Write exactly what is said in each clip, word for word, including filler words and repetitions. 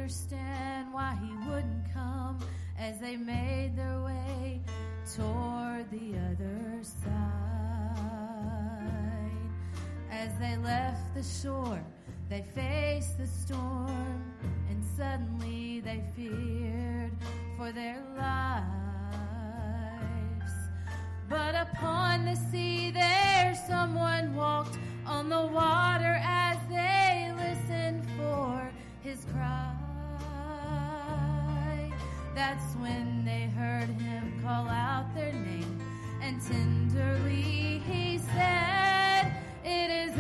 understand why he wouldn't come as they made their way toward the other side. As they left the shore, they faced the storm, and suddenly they feared for their lives. But upon the sea there someone walked on the water as they listened for his cry. That's when they heard him call out their name, and tenderly he said, "It is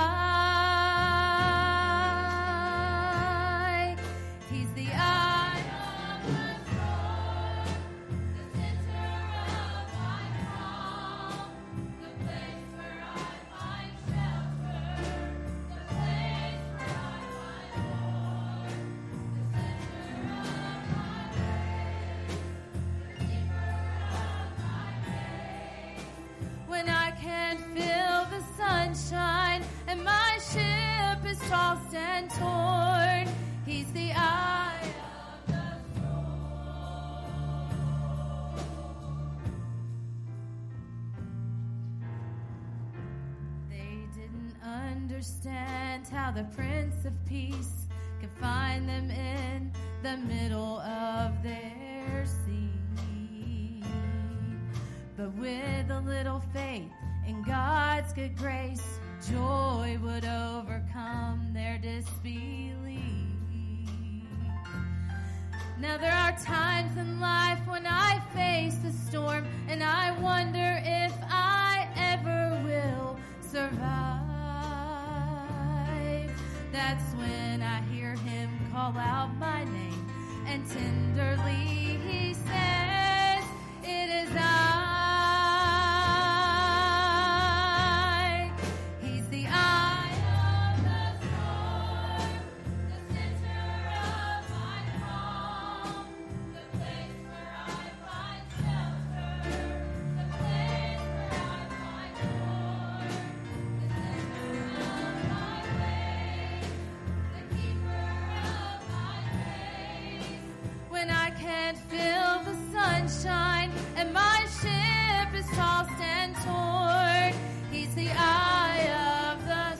I." He's the eye of the storm, the center of my calm, the place where I find shelter, the place where I find Lord, the center of my faith, the keeper of my faith. When I can't feel the sunshine and my ship is tossed and torn, he's the eye of the storm. They didn't understand how the Prince of Peace could find them in the middle of their sea. But with a little faith in God's good grace, joy would overcome their disbelief. Now there are times in life when I face the storm and I wonder if I ever will survive. That's when I hear him call out my name, and tenderly he says, "It is I." Feel the sunshine and my ship is tossed and torn, he's the eye of the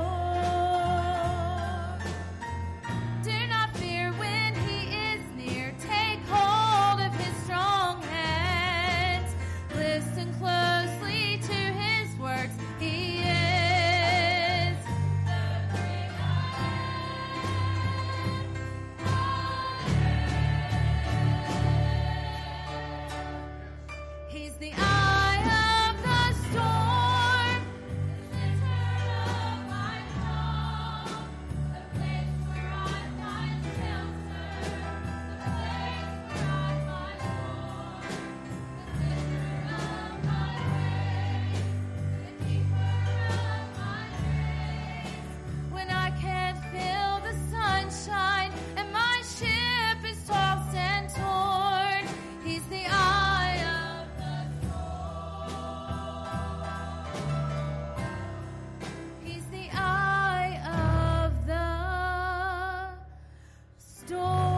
storm. Do not fear when he is near, take hold of his strong hands, listen closely to his words, he is the great I am. He's the eye of the storm, the center of my calm, the place where I find shelter, the place where I find Lord, the center of my faith, the keeper of my faith. When I can't feel the sunshine and my ship is tossed and torn, he's the eye of the storm. He's the eye of the storm.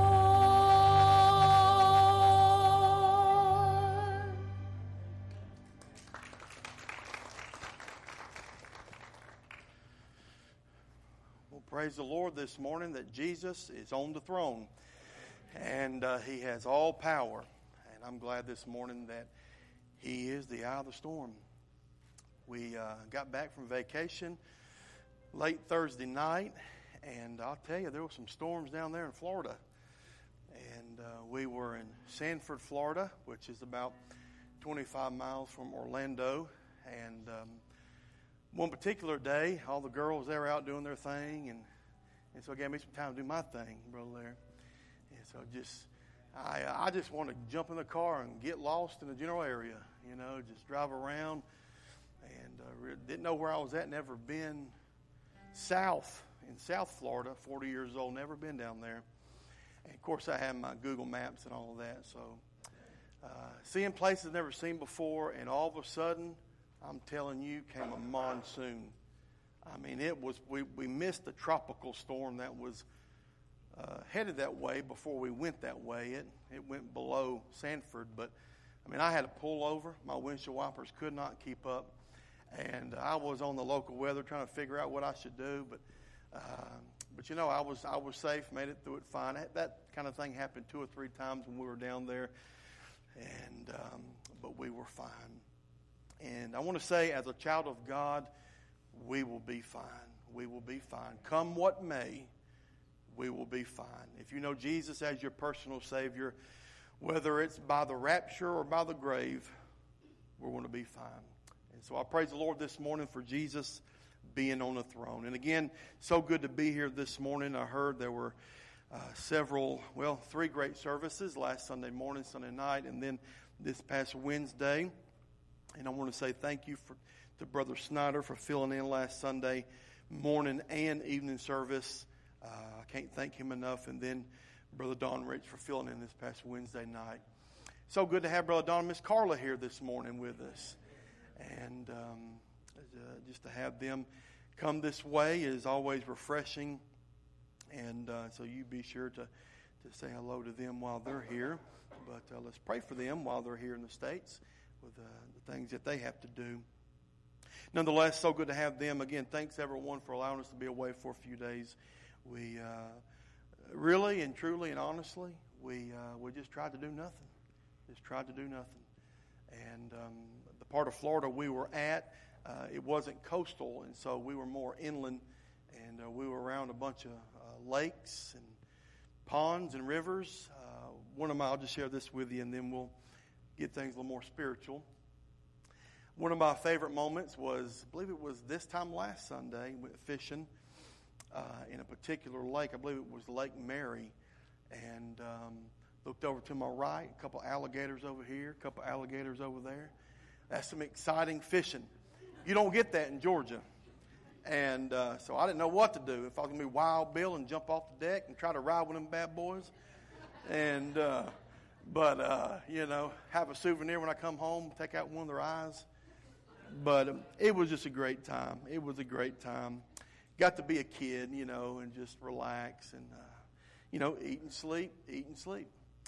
Well, praise the Lord this morning that Jesus is on the throne, and uh, he has all power. And I'm glad this morning that he is the eye of the storm. We uh, got back from vacation late Thursday night, and I'll tell you, there were some storms down there in Florida. And uh, we were in Sanford, Florida, which is about twenty-five miles from Orlando. And um, one particular day, all the girls, they were out doing their thing, and, and so it gave me some time to do my thing, Brother Larry. And so just, I I just want to jump in the car and get lost in the general area, you know, just drive around, and uh, re- didn't know where I was at, never been south, in South Florida, forty years old, never been down there. And of course, I have my Google Maps and all of that, so uh, seeing places I've never seen before, and all of a sudden, I'm telling you, came a monsoon. I mean, it was, we, we missed the tropical storm that was uh, headed that way before we went that way. It it went below Sanford, but I mean, I had to pull over. My windshield wipers could not keep up, and I was on the local weather trying to figure out what I should do. But uh, but you know, I was I was safe, made it through it fine. That kind of thing happened two or three times when we were down there, and um, but we were fine. And I want to say, as a child of God, we will be fine. We will be fine. Come what may, we will be fine. If you know Jesus as your personal Savior, whether it's by the rapture or by the grave, we're going to be fine. And so I praise the Lord this morning for Jesus being on the throne. And again, so good to be here this morning. I heard there were uh, several, well, three great services last Sunday morning, Sunday night, and then this past Wednesday. And I want to say thank you for, to Brother Snyder for filling in last Sunday morning and evening service. Uh, I can't thank him enough. And then Brother Don Rich for filling in this past Wednesday night. So good to have Brother Don and Miss Carla here this morning with us. And um, uh, just to have them come this way is always refreshing. And uh, so you be sure to, to say hello to them while they're here. But uh, let's pray for them while they're here in the States with uh, the things that they have to do. Nonetheless, so good to have them. Again, thanks everyone for allowing us to be away for a few days. We uh, really and truly and honestly, we uh, we just tried to do nothing. Just tried to do nothing. And um, the part of Florida we were at, uh, it wasn't coastal, and so we were more inland, and uh, we were around a bunch of uh, lakes and ponds and rivers. Uh, one of my, I'll just share this with you, and then we'll get things a little more spiritual. One of my favorite moments was, I believe it was this time last Sunday, we went fishing uh, in a particular lake. I believe it was Lake Mary. And um, looked over to my right, a couple alligators over here, a couple alligators over there. That's some exciting fishing. You don't get that in Georgia. And uh, so I didn't know what to do. If I was going to be Wild Bill and jump off the deck and try to ride with them bad boys. And... Uh, But, uh, you know, have a souvenir when I come home, take out one of their eyes. But um, it was just a great time. It was a great time. Got to be a kid, you know, and just relax and, uh, you know, eat and sleep, eat and sleep.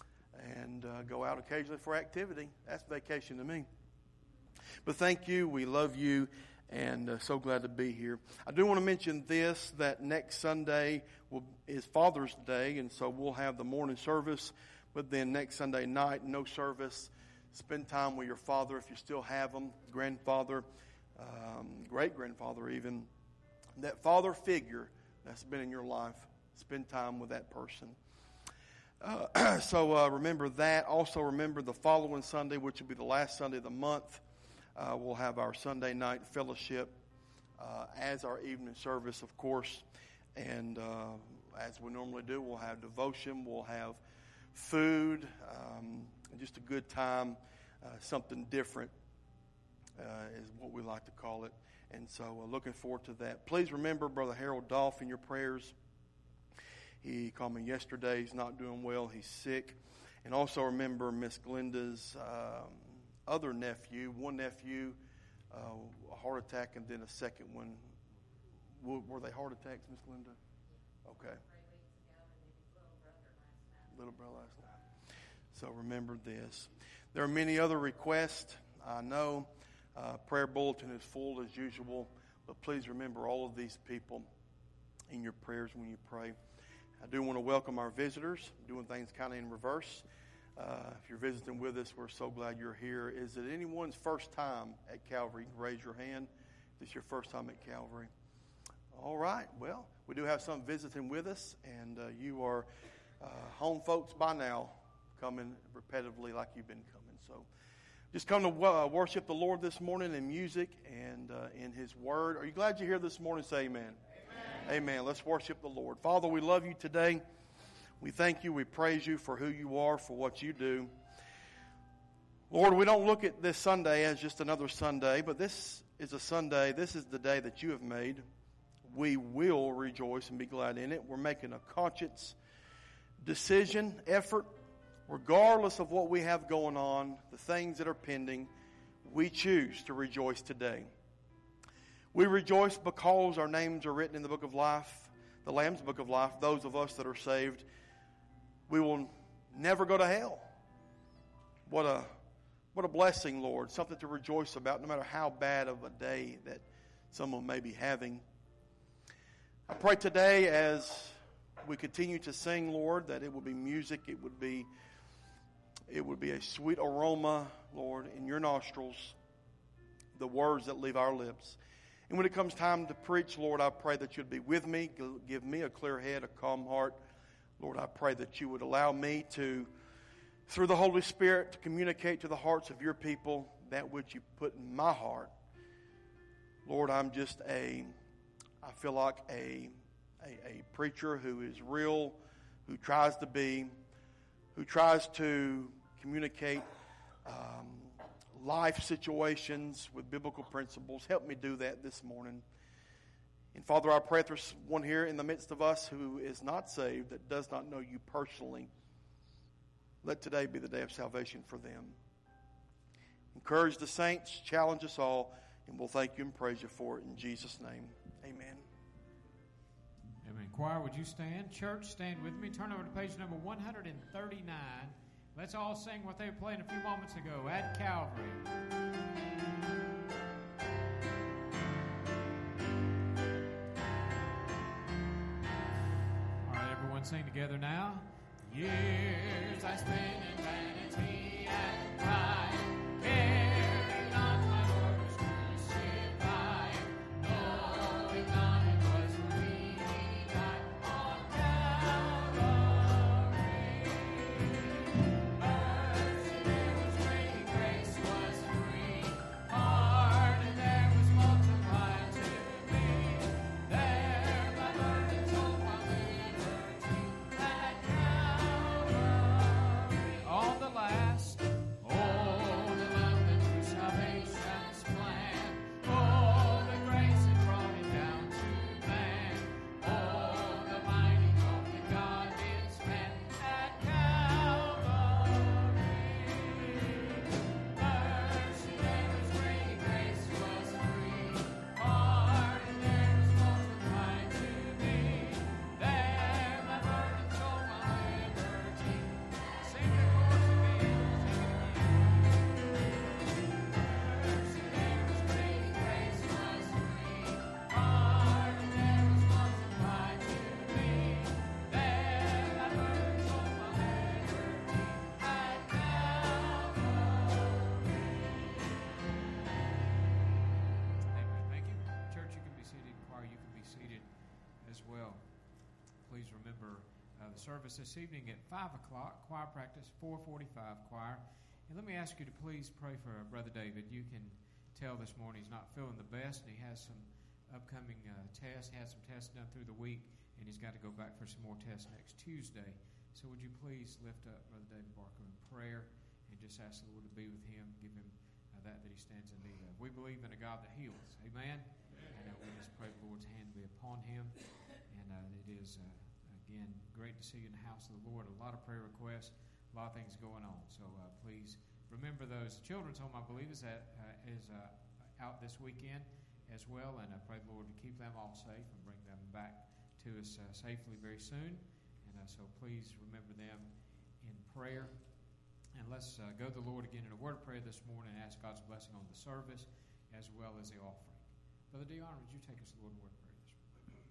And uh, go out occasionally for activity. That's vacation to me. But thank you. We love you. And uh, so glad to be here. I do want to mention this, that next Sunday will, is Father's Day. And so we'll have the morning service. But then next Sunday night, no service. Spend time with your father if you still have them, grandfather, um, great-grandfather even. That father figure that's been in your life, spend time with that person. Uh, so uh, remember that. Also remember the following Sunday, which will be the last Sunday of the month. Uh, we'll have our Sunday night fellowship uh, as our evening service, of course. And uh, as we normally do, we'll have devotion. We'll have food, um, just a good time, uh, something different uh, is what we like to call it. And so uh, looking forward to that. Please remember Brother Harold Dolph in your prayers. He called me yesterday. He's not doing well. He's sick. And also remember Miss Glenda's um, other nephew, one nephew, uh, a heart attack, and then a second one. Were they heart attacks, Miss Glenda? Okay. Little brother last night. So remember this. There are many other requests. I know uh, prayer bulletin is full as usual, but please remember all of these people in your prayers when you pray. I do want to welcome our visitors, doing things kind of in reverse. Uh, if you're visiting with us, we're so glad you're here. Is it anyone's first time at Calvary? Raise your hand. Is this your first time at Calvary? All right. Well, we do have some visiting with us, and uh, you are Uh, home folks by now, coming repetitively like you've been coming. So just come to uh, worship the Lord this morning in music and uh, in His Word. Are you glad you're here this morning? Say amen. Amen. Amen. Let's worship the Lord. Father, we love you today. We thank you. We praise you for who you are, for what you do. Lord, we don't look at this Sunday as just another Sunday, but this is a Sunday. This is the day that you have made. We will rejoice and be glad in it. We're making a conscience decision, effort, regardless of what we have going on, the things that are pending, we choose to rejoice today. We rejoice because our names are written in the book of life, the Lamb's Book of Life, those of us that are saved, we will never go to hell. What a what a blessing, Lord. Something to rejoice about, no matter how bad of a day that someone may be having. I pray today as we continue to sing, Lord, that it will be music, it would be it would be a sweet aroma, Lord, in your nostrils, the words that leave our lips. And when it comes time to preach, Lord, I pray that you'd be with me, give me a clear head, a calm heart. Lord, I pray that you would allow me to, through the Holy Spirit, to communicate to the hearts of your people that which you put in my heart. Lord, I'm just a, I feel like a, a, a preacher who is real, who tries to be, who tries to communicate um, life situations with biblical principles. Help me do that this morning. And Father, I pray if there's one here in the midst of us who is not saved, that does not know you personally, let today be the day of salvation for them. Encourage the saints, challenge us all, and we'll thank you and praise you for it in Jesus' name. Amen. Amen. Choir, would you stand? Church, stand with me. Turn over to page number one thirty-nine. Let's all sing what they were playing a few moments ago, At Calvary. All right, everyone sing together now. Years I spent in vanity and pride, caring not my Lord was crucified, knowing not it was for me he died on Calvary. Mercy there was great, grace was free, pardon there was multiplied to me. There my burden told my liberty at Calvary. On the last, oh, the love that through salvation's plan, oh, the grace that brought it down to man, oh, the mighty hope that God did spend at Calvary. Mercy there was great, grace was free, pardon there was multiplied to me. There my burden told my liberty. Sing the chorus again. Mercy there was great, grace was free, pardon there was multiplied to me. There my burden told my liberty at Calvary. Amen. Thank you. Church, you can be seated. Choir, you can be seated as well. Please remember uh, the service this evening at five o'clock, choir practice, four forty-five choir. And let me ask you to please pray for uh, Brother David. You can tell this morning he's not feeling the best, and he has some upcoming uh, tests. He had some tests done through the week, and he's got to go back for some more tests next Tuesday. So would you please lift up Brother David Barker in prayer and just ask the Lord to be with him, give him uh, that that he stands in need of. We believe in a God that heals. Amen? And uh, we just pray the Lord's hand be upon him. And uh, it is, uh, again, great to see you in the house of the Lord. A lot of prayer requests, a lot of things going on. So uh, please remember those. Children's Home, I believe, is, at, uh, is uh, out this weekend as well. And I pray the Lord to keep them all safe and bring them back to us uh, safely very soon. And uh, so please remember them in prayer. And let's uh, go to the Lord again in a word of prayer this morning and ask God's blessing on the service as well as the offering. Brother Dion, would you take us to the Lord in word of prayer this morning?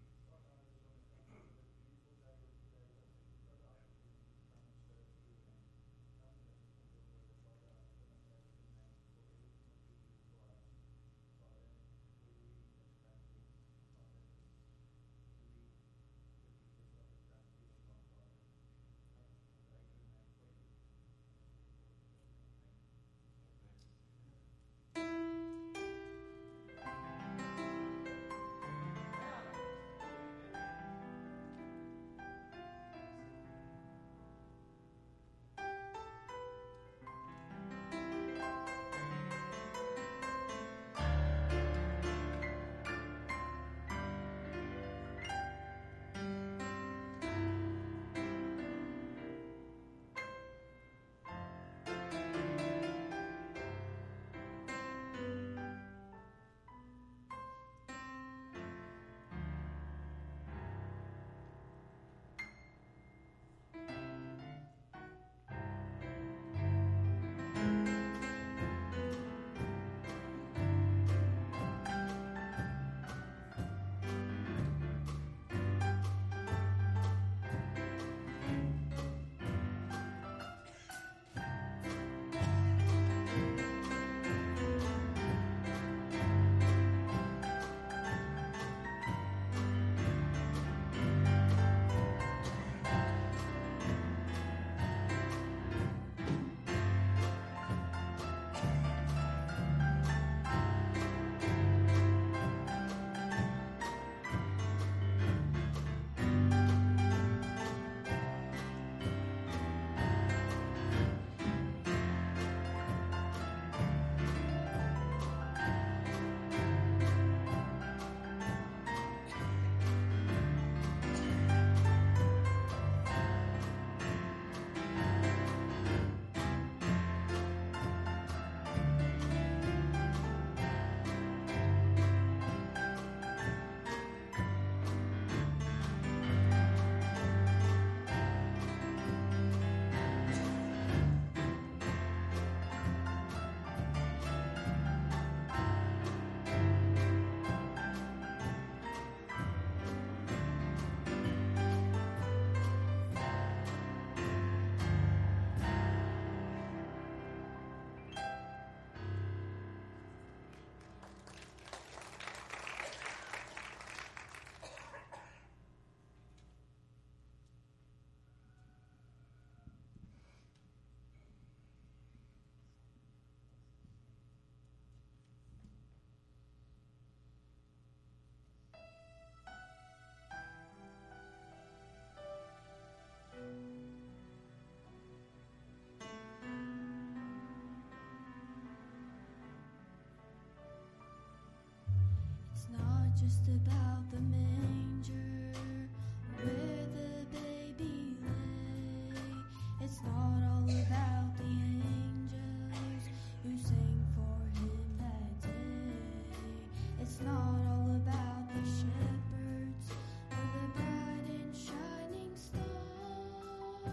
just about the manger where the baby lay. It's not all about the angels who sang for him that day. It's not all about the shepherds or the bright and shining star.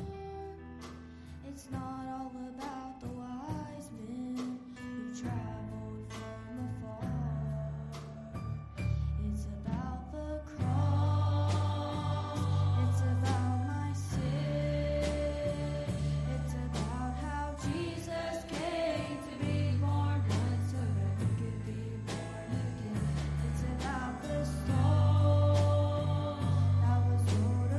It's not all about the wise men who traveled from afar. It's about the cross. It's about my sin. It's about how Jesus came to be born once so that we could be born again. It's about the stone that was rolled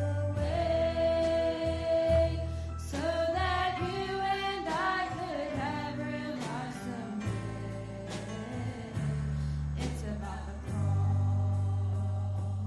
away so that you and I could have real life someday. It's about the cross.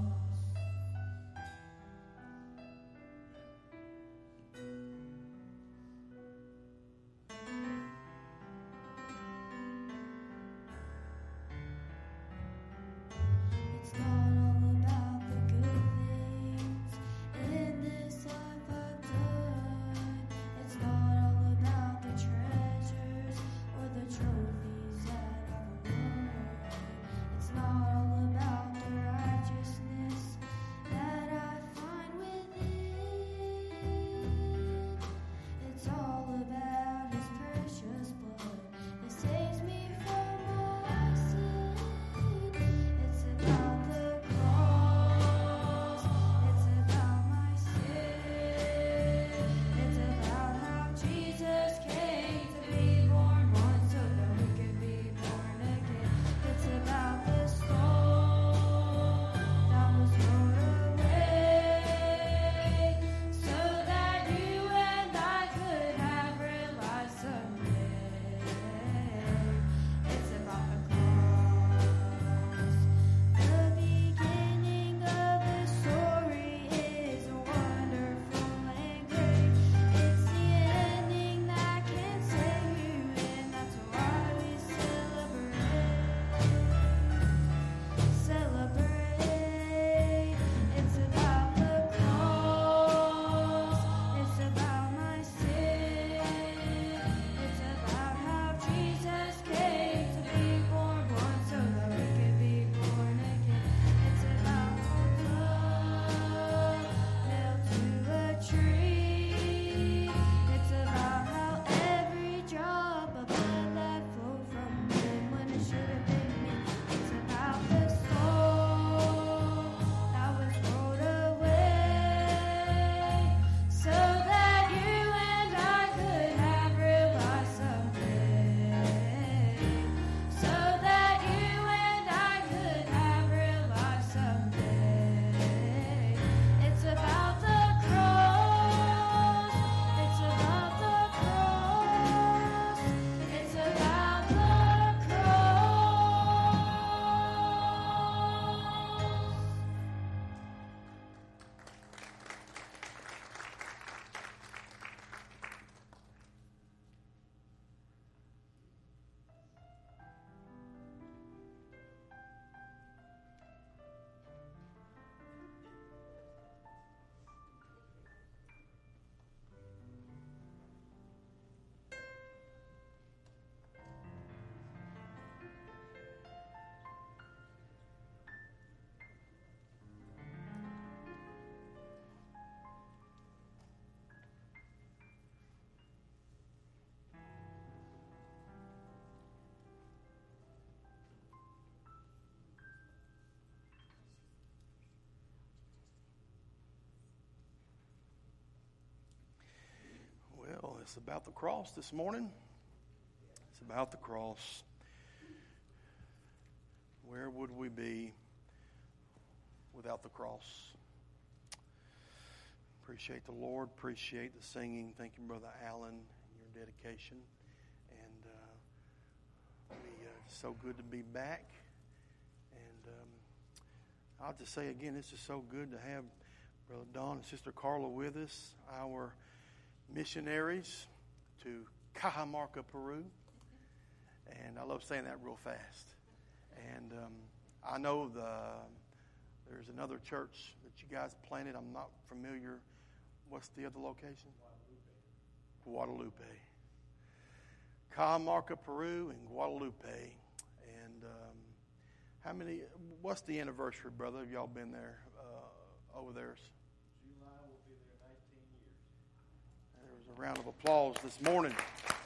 It's not all about the good things in this life I've done. It's not all about the treasures or the trophies that I've won. It's not all about the righteousness that I find within. It's all about His precious blood that saves me from my sin. It's about the cross. It's about my sin. It's about how Jesus came to be born once so that we could be born again. It's about the stone that was rolled away so that you and I could have real life someday. It's about the cross. The beginning of the story is wonderful and great. It's the ending that can save you, and that's why we celebrate. Celebrate. It's about the cross. It's about my sin. It's about how Jesus came to be born once so that we could be born again. It's about the love nailed to a tree. It's about how every drop of blood that flowed from him when it should have been me. It's about the soul that was rolled away so that you and I could have real life someday. So that you and I could have real life someday. It's about the cross. It's about the cross. It's about the cross. Well, it's about the cross this morning. It's about the cross. Where would we be without the cross? Appreciate the Lord. Appreciate the singing. Thank you, Brother Allen, and your dedication. And uh, we uh, so good to be back. And um, I'll just say again, it's just so good to have Brother Don and Sister Carla with us, our missionaries to Cajamarca, Peru. And I love saying that real fast. And um, I know the there's another church that you guys planted. I'm not familiar. What's the other location? Guadalupe. Guadalupe. Cajamarca, Peru, and Guadalupe. And um, how many? What's the anniversary, brother? Have y'all been there uh, over there? July will be there nineteen years. There was a round of applause this morning.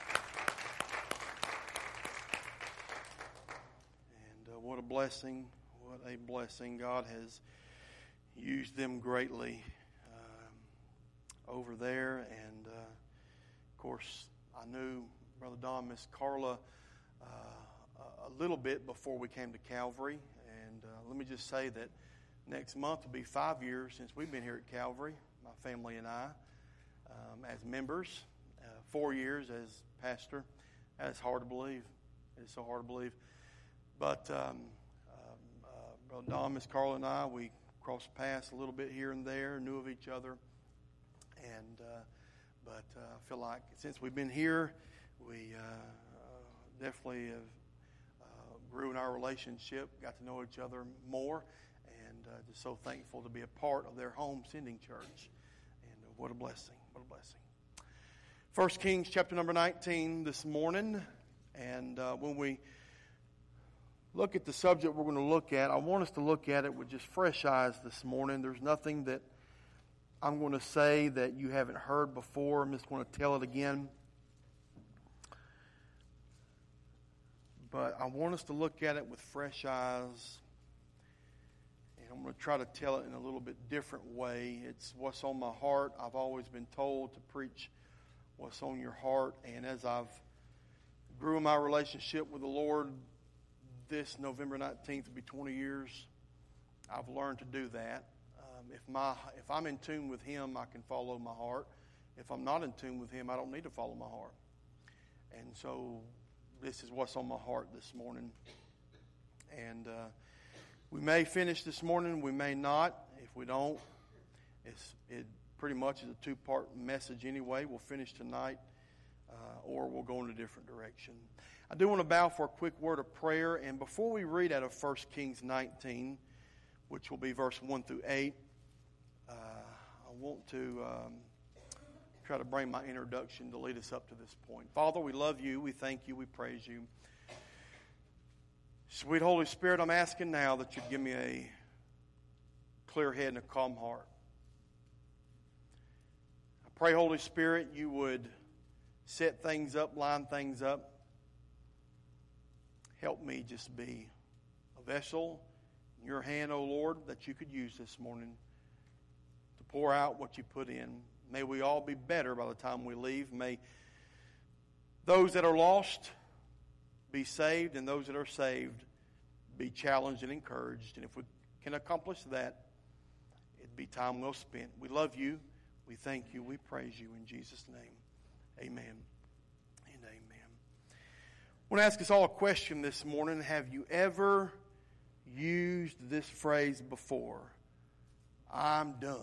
And uh, what a blessing. What a blessing. God has used them greatly um, over there. And, uh, of course, I knew Brother Don, Miss Carla, uh, a little bit before we came to Calvary. And uh, let me just say that next month will be five years since we've been here at Calvary, my family and I, um, as members. Uh, four years as pastor. That's hard to believe. It's so hard to believe. But um, um, uh, Brother Don, Miss Carla, and I, we crossed paths a little bit here and there, knew of each other. And uh, but uh, I feel like since we've been here, we uh, uh, definitely have uh, grew in our relationship, got to know each other more, and uh, just so thankful to be a part of their home sending church. And uh, what a blessing, what a blessing. First Kings chapter number nineteen this morning, and uh, when we look at the subject we're going to look at, I want us to look at it with just fresh eyes this morning. There's nothing that I'm going to say that you haven't heard before. I'm just going to tell it again. But I want us to look at it with fresh eyes. And I'm going to try to tell it in a little bit different way. It's what's on my heart. I've always been told to preach what's on your heart. And as I've grew in my relationship with the Lord, this November nineteenth will be twenty years. I've learned to do that. Um, if my if I'm in tune with Him, I can follow my heart. If I'm not in tune with Him, I don't need to follow my heart. And so this is what's on my heart this morning. And uh, we may finish this morning, we may not. If we don't, it's it pretty much is a two-part message anyway. We'll finish tonight, uh, or we'll go in a different direction. I do want to bow for a quick word of prayer. And before we read out of First Kings nineteen, which will be verse one through eight, uh, I want to um, try to bring my introduction to lead us up to this point. Father, we love you. We thank you. We praise you. Sweet Holy Spirit, I'm asking now that you give me a clear head and a calm heart. I pray, Holy Spirit, you would set things up, line things up. Help me just be a vessel in your hand, O Lord, that you could use this morning to pour out what you put in. May we all be better by the time we leave. May those that are lost be saved, and those that are saved be challenged and encouraged. And if we can accomplish that, it'd be time well spent. We love you. We thank you. We praise you in Jesus' name. Amen and amen. I want to ask us all a question this morning. Have you ever used this phrase before? I'm done.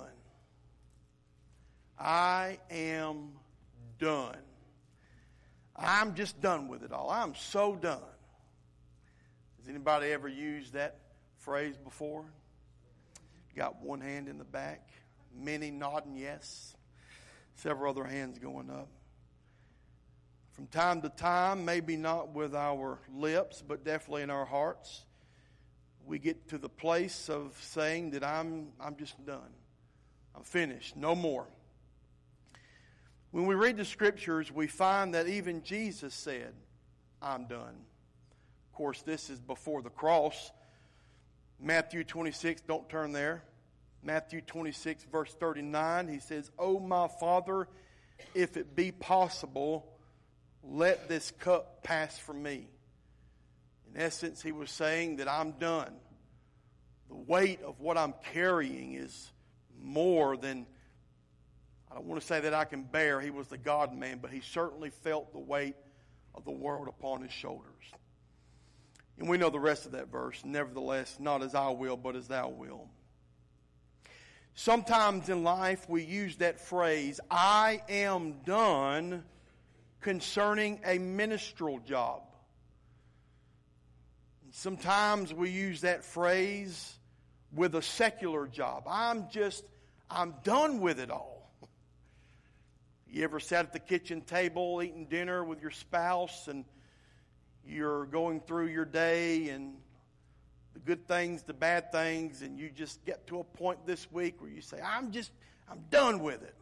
I am done. I'm just done with it all. I'm so done. Has anybody ever used that phrase before? Got one hand in the back, many nodding yes, several other hands going up. From time to time, maybe not with our lips, but definitely in our hearts, we get to the place of saying that I'm I'm just done. I'm finished. No more. When we read the Scriptures, we find that even Jesus said, I'm done. Of course, this is before the cross. Matthew twenty-six, don't turn there. Matthew twenty-six, verse thirty-nine, he says, "O my Father, if it be possible, let this cup pass from me." In essence, he was saying that I'm done. The weight of what I'm carrying is more than, I don't want to say that I can bear. He was the God-man, but he certainly felt the weight of the world upon his shoulders. And we know the rest of that verse. Nevertheless, not as I will, but as thou wilt. Sometimes in life we use that phrase, I am done, concerning a ministerial job. And Sometimes we use that phrase with a secular job. I'm just, I'm done with it all. You ever sat at the kitchen table eating dinner with your spouse and you're going through your day and the good things, the bad things, and you just get to a point this week where you say, I'm just, I'm done with it.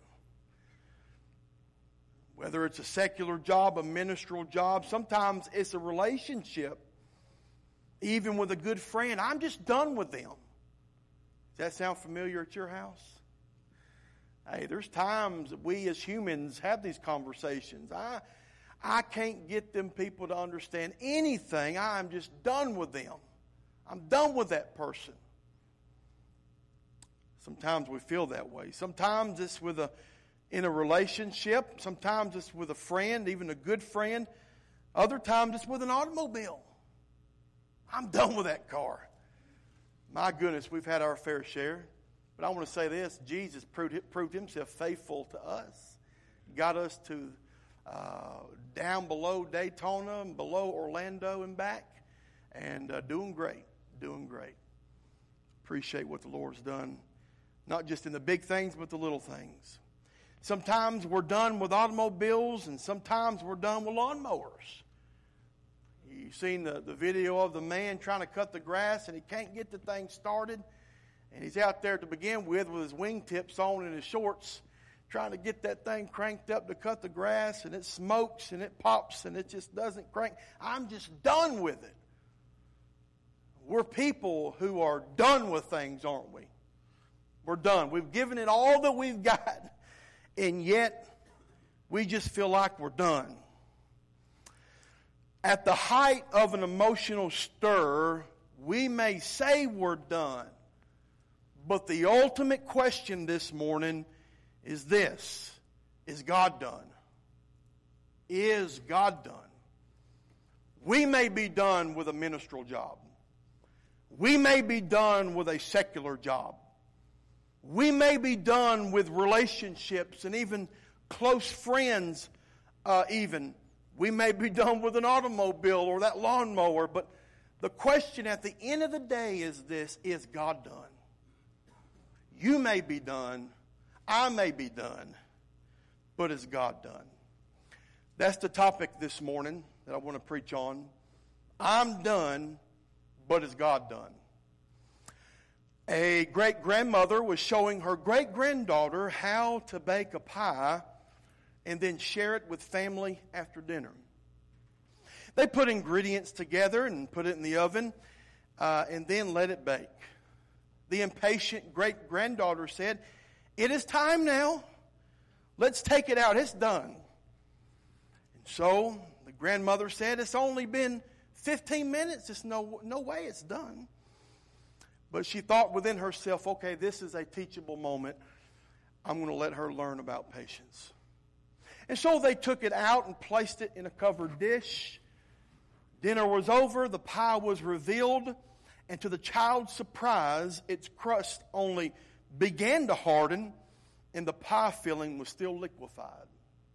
Whether it's a secular job, a ministerial job, sometimes it's a relationship, even with a good friend. I'm just done with them. Does that sound familiar at your house? Hey, there's times that we as humans have these conversations. I, I can't get them people to understand anything. I'm just done with them. I'm done with that person. Sometimes we feel that way. Sometimes it's with a in a relationship. Sometimes it's with a friend, even a good friend. Other times it's with an automobile. I'm done with that car. My goodness, we've had our fair share. But I want to say this. Jesus proved, proved himself faithful to us. Got us to uh, down below Daytona and below Orlando and back. And uh, doing great. Doing great. Appreciate what the Lord's done. Not just in the big things, but the little things. Sometimes we're done with automobiles, and sometimes we're done with lawnmowers. You've seen the, the video of the man trying to cut the grass, and he can't get the thing started. And he's out there to begin with with his wingtips on and his shorts, trying to get that thing cranked up to cut the grass, and it smokes, and it pops, and it just doesn't crank. I'm just done with it. We're people who are done with things, aren't we? We're done. We've given it all that we've got, and yet we just feel like we're done. At the height of an emotional stir, we may say we're done, but the ultimate question this morning is this: is God done? Is God done? We may be done with a ministerial job. We may be done with a secular job. We may be done with relationships and even close friends uh, even. We may be done with an automobile or that lawnmower. But the question at the end of the day is this: is God done? You may be done. I may be done. But is God done? That's the topic this morning that I want to preach on. I'm done. But is God done? A great-grandmother was showing her great-granddaughter how to bake a pie and then share it with family after dinner. They put ingredients together and put it in the oven uh, and then let it bake. The impatient great-granddaughter said, "It is time now. Let's take it out. It's done." And so the grandmother said, "It's only been fifteen minutes, it's no, no way it's done." But she thought within herself, okay, this is a teachable moment. I'm going to let her learn about patience. And so they took it out and placed it in a covered dish. Dinner was over, the pie was revealed, and to the child's surprise, its crust only began to harden, and the pie filling was still liquefied.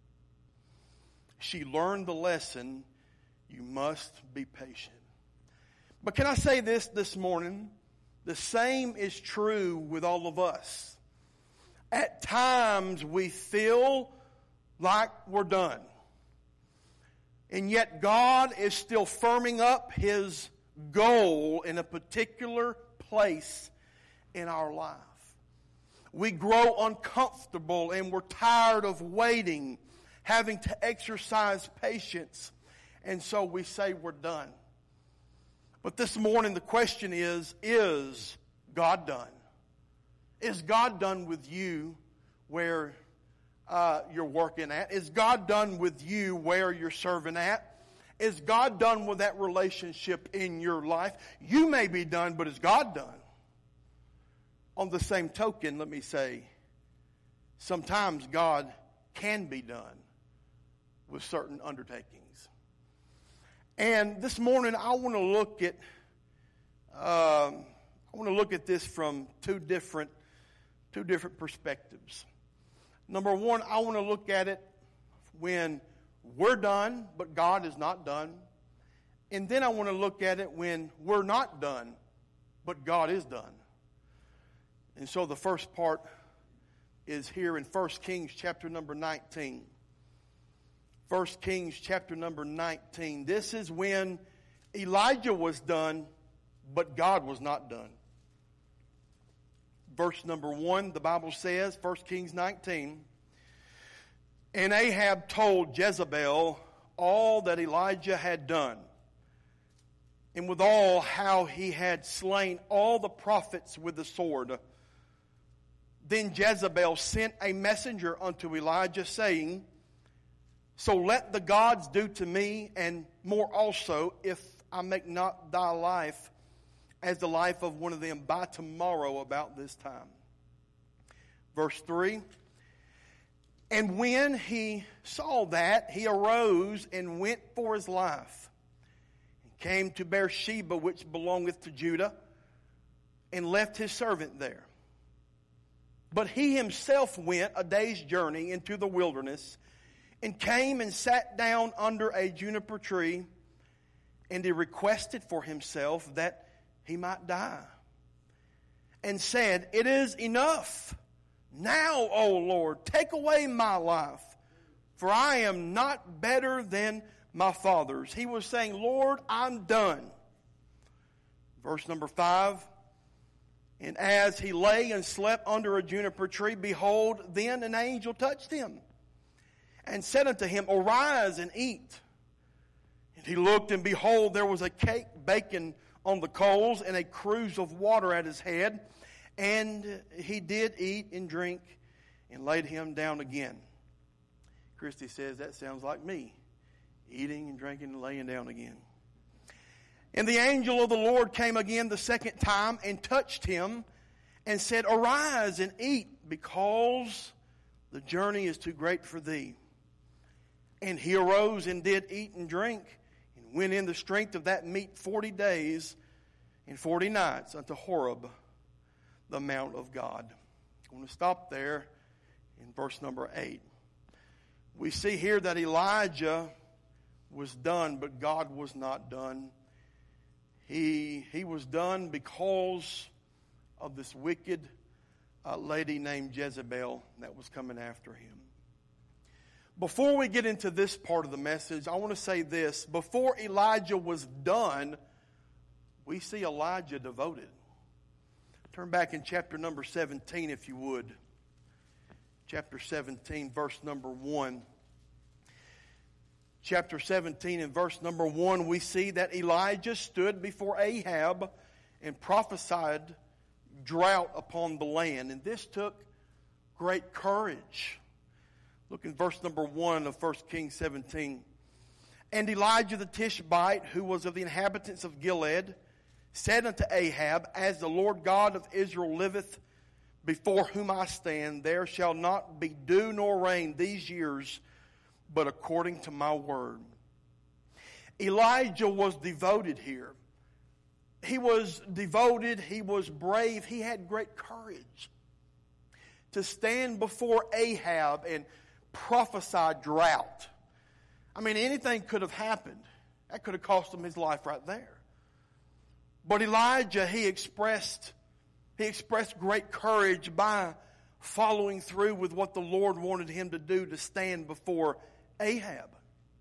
She learned the lesson: you must be patient. But can I say this this morning? The same is true with all of us. At times we feel like we're done. And yet God is still firming up His goal in a particular place in our life. We grow uncomfortable and we're tired of waiting, having to exercise patience. And so we say we're done. But this morning the question is, is God done? Is God done with you where uh, you're working at? Is God done with you where you're serving at? Is God done with that relationship in your life? You may be done, but is God done? On the same token, let me say, sometimes God can be done with certain undertakings. And this morning, I want to look at, um, I want to look at this from two different, two different perspectives. Number one, I want to look at it when we're done, but God is not done, And then I want to look at it when we're not done, but God is done. And so the first part is here in First Kings chapter number nineteen. First Kings chapter number nineteen. This is when Elijah was done, but God was not done. Verse number one, the Bible says, First Kings nineteen, and Ahab told Jezebel all that Elijah had done, and withal how he had slain all the prophets with the sword. Then Jezebel sent a messenger unto Elijah, saying, so let the gods do to me, and more also, if I make not thy life as the life of one of them by tomorrow about this time. Verse three, and when he saw that, he arose and went for his life, and came to Beersheba, which belongeth to Judah, and left his servant there. But he himself went a day's journey into the wilderness, and came and sat down under a juniper tree, and he requested for himself that he might die, and said, it is enough. Now, O Lord, take away my life, for I am not better than my fathers. He was saying, Lord, I'm done. Verse number five, and as he lay and slept under a juniper tree, behold, then an angel touched him, and said unto him, arise and eat. And he looked, and behold, there was a cake baking on the coals, and a cruse of water at his head. And he did eat and drink, and laid him down again. Christy says, that sounds like me, eating and drinking and laying down again. And the angel of the Lord came again the second time, and touched him, and said, arise and eat, because the journey is too great for thee. And he arose and did eat and drink, and went in the strength of that meat forty days and forty nights unto Horeb, the mount of God. I want to stop there in verse number eight. We see here that Elijah was done, but God was not done. He, he was done because of this wicked uh, lady named Jezebel that was coming after him. Before we get into this part of the message, I want to say this. Before Elijah was done, we see Elijah devoted. Turn back in chapter number seventeen, if you would. Chapter seventeen, verse number one. Chapter seventeen and verse number one, we see that Elijah stood before Ahab and prophesied drought upon the land. And this took great courage. Look in verse number one of First Kings seventeen. And Elijah the Tishbite, who was of the inhabitants of Gilead, said unto Ahab, as the Lord God of Israel liveth, before whom I stand, there shall not be dew nor rain these years, but according to my word. Elijah was devoted here. He was devoted, he was brave, he had great courage to stand before Ahab and prophesy drought. I mean, anything could have happened. That could have cost him his life right there. But Elijah, he expressed, he expressed great courage by following through with what the Lord wanted him to do, to stand before Ahab.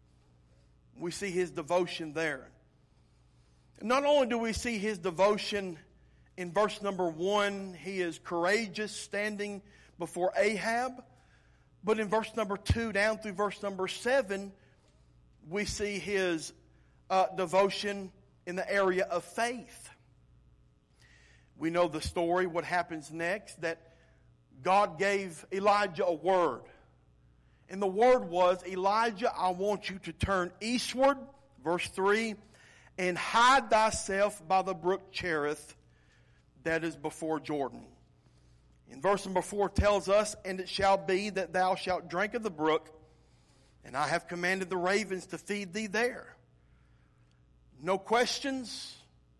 We see his devotion there. Not only do we see his devotion in verse number one, he is courageous standing before Ahab, but in verse number two down through verse number seven, we see his uh, devotion in the area of faith. We know the story, what happens next, that God gave Elijah a word. And the word was, Elijah, I want you to turn eastward, verse three, and hide thyself by the brook Cherith that is before Jordan. And verse number four tells us, and it shall be that thou shalt drink of the brook, and I have commanded the ravens to feed thee there. No questions,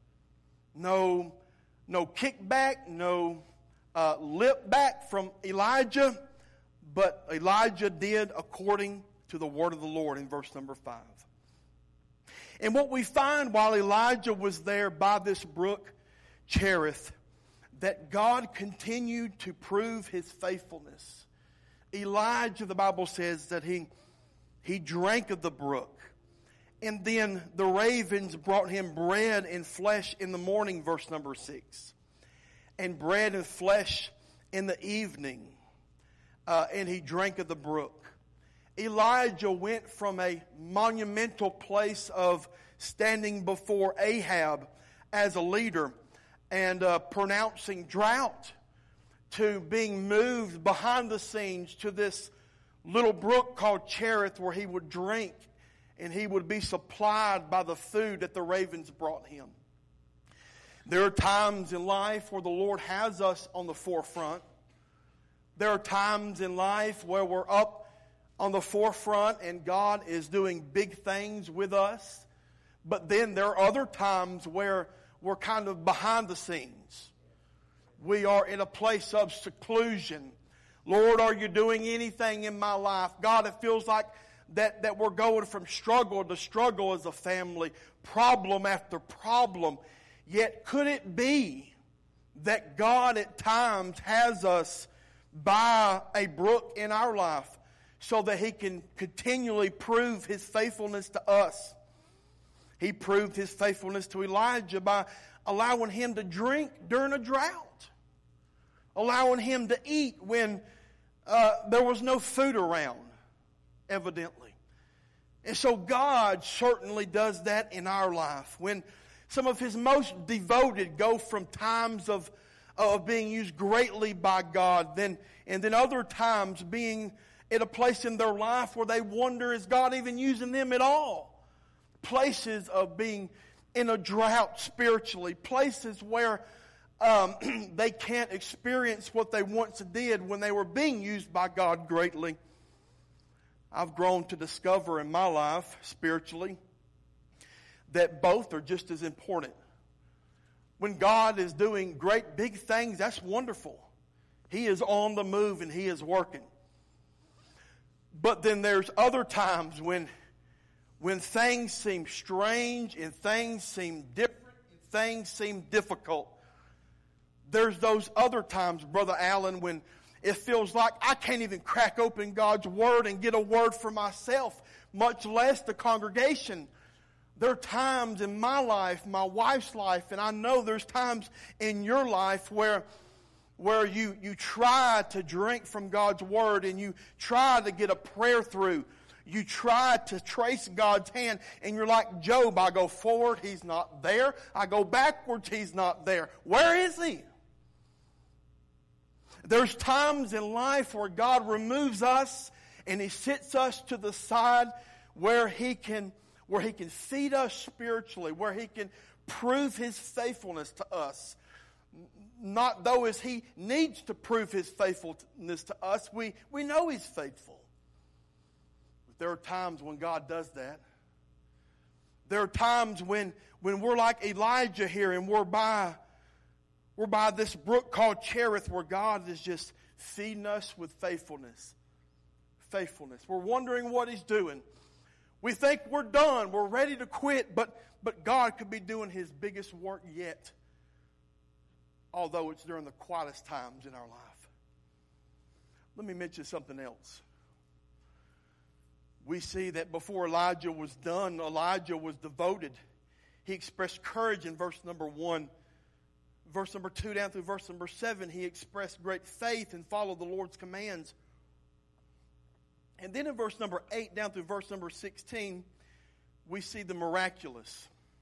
no, no kickback, no uh, lip back from Elijah, but Elijah did according to the word of the Lord in verse number five. And what we find while Elijah was there by this brook, Cherith, that God continued to prove his faithfulness. Elijah, the Bible says that he, he drank of the brook. And then the ravens brought him bread and flesh in the morning, verse number six. And bread and flesh in the evening. Uh, and he drank of the brook. Elijah went from a monumental place of standing before Ahab as a leader and uh, pronouncing drought to being moved behind the scenes to this little brook called Cherith where he would drink and he would be supplied by the food that the ravens brought him. There are times in life where the Lord has us on the forefront. There are times in life where we're up on the forefront and God is doing big things with us. But then there are other times where we're kind of behind the scenes. We are in a place of seclusion. Lord, are you doing anything in my life? God, it feels like that, that we're going from struggle to struggle as a family, problem after problem. Yet could it be that God at times has us by a brook in our life so that he can continually prove his faithfulness to us? He proved his faithfulness to Elijah by allowing him to drink during a drought, allowing him to eat when uh, there was no food around, evidently. And so God certainly does that in our life. When some of his most devoted go from times of, of being used greatly by God, then and then other times being at a place in their life where they wonder, is God even using them at all? Places of being in a drought spiritually. Places where um, they can't experience what they once did when they were being used by God greatly. I've grown to discover in my life, spiritually, that both are just as important. When God is doing great big things, that's wonderful. He is on the move and he is working. But then there's other times when when things seem strange and things seem different and things seem difficult. There's those other times, Brother Allen, when it feels like I can't even crack open God's Word and get a word for myself, much less the congregation. There are times in my life, my wife's life, and I know there's times in your life where where you, you try to drink from God's Word and you try to get a prayer through. You try to trace God's hand and you're like Job. I go forward, he's not there. I go backwards, he's not there. Where is he? There's times in life where God removes us and he sits us to the side where he can, where he can feed us spiritually, where he can prove his faithfulness to us. Not though as he needs to prove his faithfulness to us, we, we know he's faithful. There are times when God does that. There are times when, when we're like Elijah here and we're by, we're by this brook called Cherith where God is just feeding us with faithfulness. Faithfulness. We're wondering what he's doing. We think we're done. We're ready to quit. But, but God could be doing his biggest work yet. Although it's during the quietest times in our life. Let me mention something else. We see that before Elijah was done, Elijah was devoted. He expressed courage in verse number one. Verse number two down through verse number seven, he expressed great faith and followed the Lord's commands. And then in verse number eight down through verse number sixteen, we see the miraculous.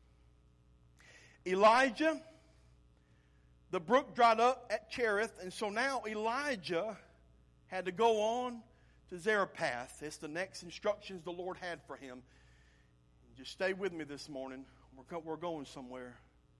Elijah, the brook dried up at Cherith, and so now Elijah had to go on to Zarephath. It's the next instructions the Lord had for him. Just stay with me this morning. We're, we're going somewhere.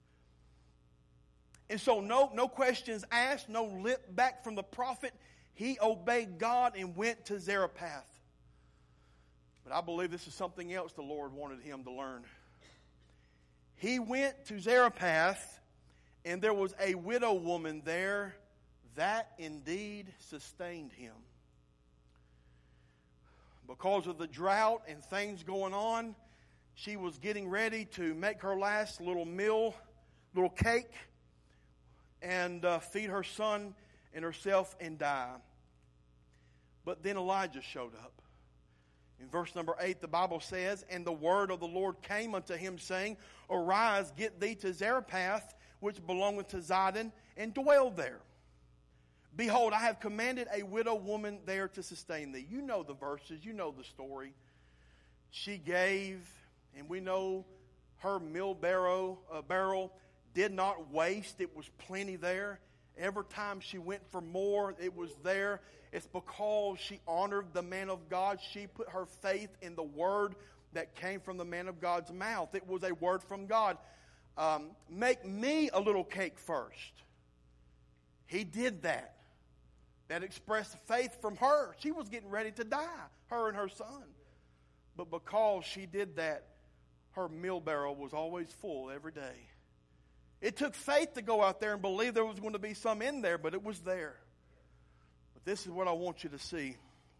And so no, no questions asked, no lip back from the prophet. He obeyed God and went to Zarephath. But I believe this is something else the Lord wanted him to learn. He went to Zarephath, and there was a widow woman there that indeed sustained him. Because of the drought and things going on, She was getting ready to make her last little meal, little cake, and uh, feed her son and herself and die. But then Elijah showed up. In verse number eight, the Bible says, "And the word of the Lord came unto him, saying, Arise, get thee to Zarephath, which belongeth to Zidon, and dwell there. Behold, I have commanded a widow woman there to sustain thee." You know the verses. You know the story. She gave, and we know her meal barrel, uh, barrel did not waste. It was plenty there. Every time she went for more, it was there. It's because she honored the man of God. She put her faith in the word that came from the man of God's mouth. It was a word from God. Um, make me a little cake first. He did that. That expressed faith from her. She was getting ready to die, her and her son. But because she did that, her meal barrel was always full every day. It took faith to go out there and believe there was going to be some in there, but it was there. But this is what I want you to see.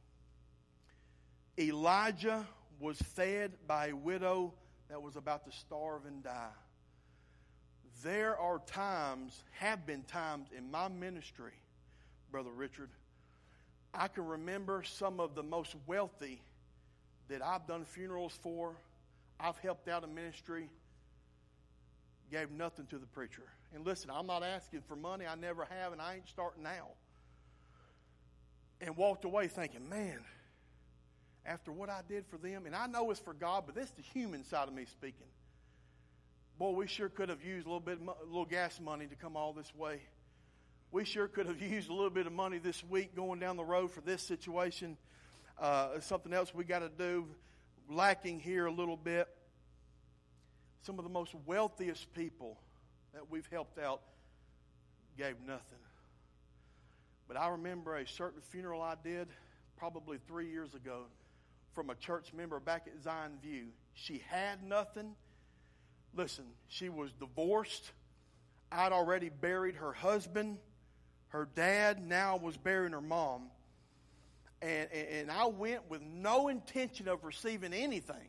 Elijah was fed by a widow that was about to starve and die. There are times, have been times in my ministry, Brother Richard, I can remember some of the most wealthy that I've done funerals for, I've helped out in ministry, gave nothing to the preacher. And listen, I'm not asking for money. I never have, and I ain't starting now. And walked away thinking, man, after what I did for them, and I know it's for God, but this is the human side of me speaking. Boy, we sure could have used a little bit, a little gas money to come all this way. We sure could have used a little bit of money this week going down the road for this situation. Uh, something else we got to do, lacking here a little bit. Some of the most wealthiest people that we've helped out gave nothing. But I remember a certain funeral I did probably three years ago from a church member back at Zion View. She had nothing. Listen, she was divorced. I'd already buried her husband. Her dad now was burying her mom. And, and, and I went with no intention of receiving anything.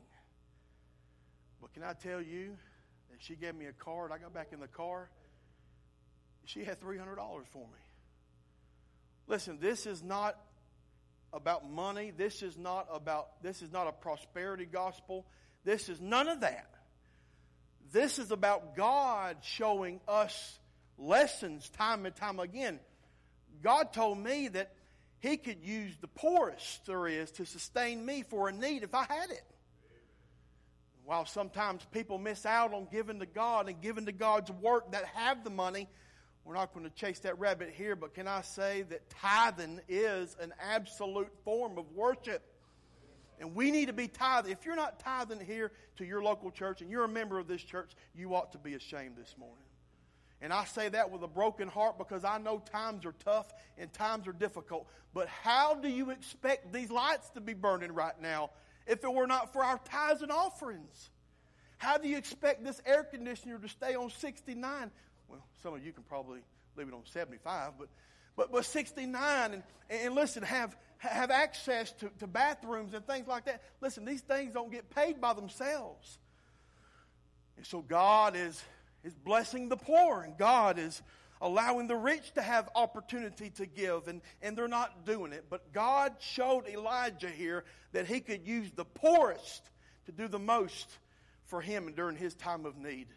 But can I tell you that she gave me a card? I got back in the car. She had three hundred dollars for me. Listen, this is not about money. This is not about, this is not a prosperity gospel. This is none of that. This is about God showing us lessons time and time again. God told me that He could use the poorest there is to sustain me for a need if I had it. While sometimes people miss out on giving to God and giving to God's work that have the money, we're not going to chase that rabbit here, but can I say that tithing is an absolute form of worship. And we need to be tithing. If you're not tithing here to your local church and you're a member of this church, you ought to be ashamed this morning. And I say that with a broken heart because I know times are tough and times are difficult. But how do you expect these lights to be burning right now if it were not for our tithes and offerings? How do you expect this air conditioner to stay on sixty-nine? Well, some of you can probably leave it on seventy-five, but but but sixty-nine and, and listen, have have access to, to bathrooms and things like that. Listen, these things don't get paid by themselves. And so God is is blessing the poor, and God is allowing the rich to have opportunity to give, and, and they're not doing it. But God showed Elijah here that He could use the poorest to do the most for him during his time of need.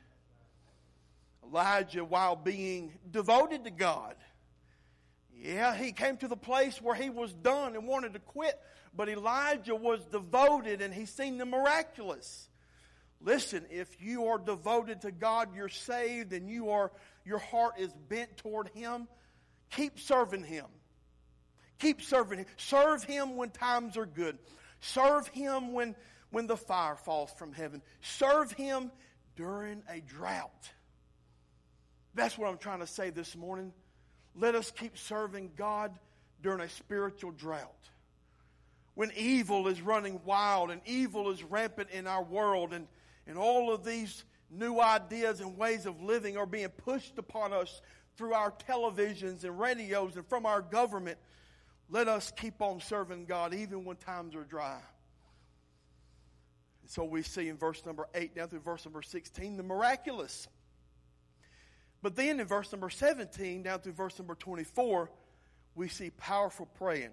Elijah, while being devoted to God, yeah, he came to the place where he was done and wanted to quit, but Elijah was devoted and he seen the miraculous. Listen, if you are devoted to God, you're saved, and you are your heart is bent toward Him, keep serving Him. Keep serving Him. Serve Him when times are good. Serve Him when, when the fire falls from heaven. Serve Him during a drought. That's what I'm trying to say this morning. Let us keep serving God during a spiritual drought. When evil is running wild and evil is rampant in our world, and, and all of these new ideas and ways of living are being pushed upon us through our televisions and radios and from our government, let us keep on serving God even when times are dry. So we see in verse number eight down through verse number sixteen the miraculous. But then in verse number seventeen down through verse number twenty-four, we see powerful praying.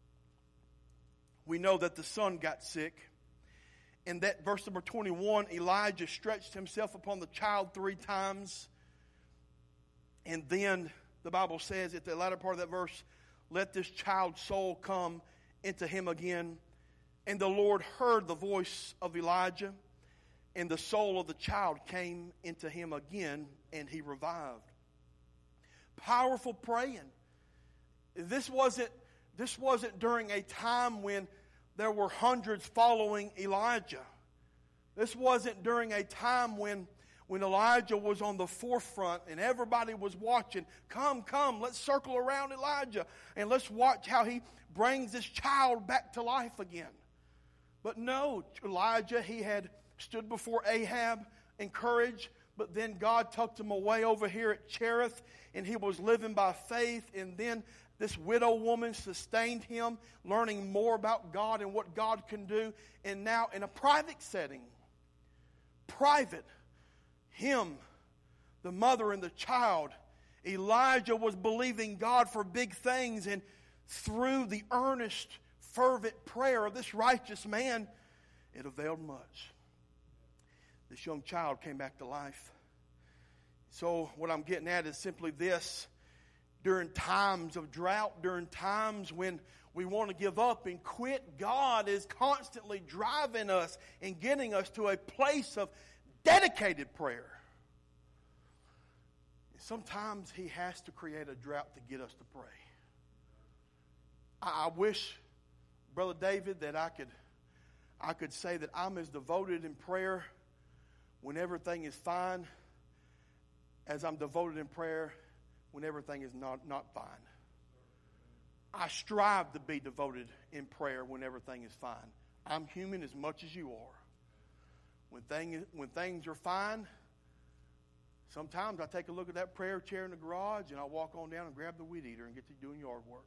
We know that the son got sick. In that verse number twenty-one, Elijah stretched himself upon the child three times. And then the Bible says at the latter part of that verse, let this child's soul come into him again. And the Lord heard the voice of Elijah, and the soul of the child came into him again, and he revived. Powerful praying. This wasn't, this wasn't during a time when there were hundreds following Elijah. This wasn't during a time when, when Elijah was on the forefront and everybody was watching. Come, come, let's circle around Elijah and let's watch how he brings this child back to life again. But no, Elijah, he had stood before Ahab, encouraged, but then God tucked him away over here at Cherith, and he was living by faith. And then this widow woman sustained him, learning more about God and what God can do. And now in a private setting, private, him, the mother and the child, Elijah was believing God for big things. And through the earnest, fervent prayer of this righteous man, it availed much. This young child came back to life. So what I'm getting at is simply this. During times of drought, during times when we want to give up and quit, God is constantly driving us and getting us to a place of dedicated prayer. And sometimes He has to create a drought to get us to pray. I, I wish, Brother David, that I could, I could say that I'm as devoted in prayer when everything is fine as I'm devoted in prayer when everything is not, not fine. I strive to be devoted in prayer when everything is fine. I'm human as much as you are. When, thing, when things are fine, sometimes I take a look at that prayer chair in the garage and I walk on down and grab the weed eater and get to doing yard work.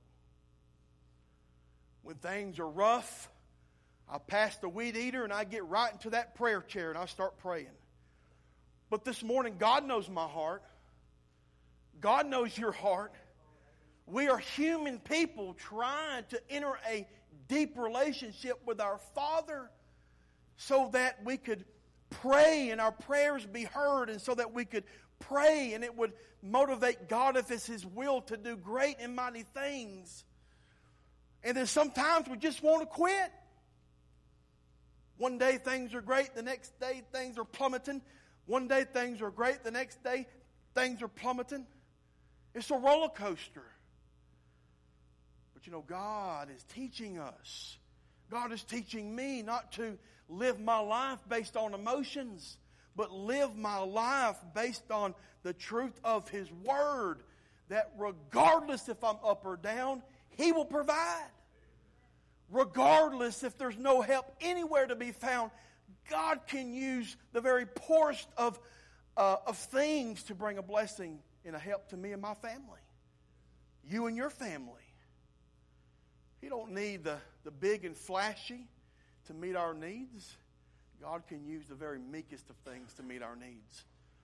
When things are rough, I pass the weed eater and I get right into that prayer chair and I start praying. But this morning, God knows my heart. God knows your heart. We are human people trying to enter a deep relationship with our Father so that we could pray and our prayers be heard, and so that we could pray and it would motivate God, if it's His will, to do great and mighty things. And then sometimes we just want to quit. One day things are great, the next day things are plummeting. One day things are great, the next day things are plummeting. It's a roller coaster. But you know, God is teaching us. God is teaching me not to live my life based on emotions, but live my life based on the truth of His Word, that regardless if I'm up or down, He will provide. Regardless if there's no help anywhere to be found, God can use the very poorest of, uh, of things to bring a blessing and a help to me and my family. You and your family. He don't need the, the big and flashy to meet our needs. God can use the very meekest of things to meet our needs.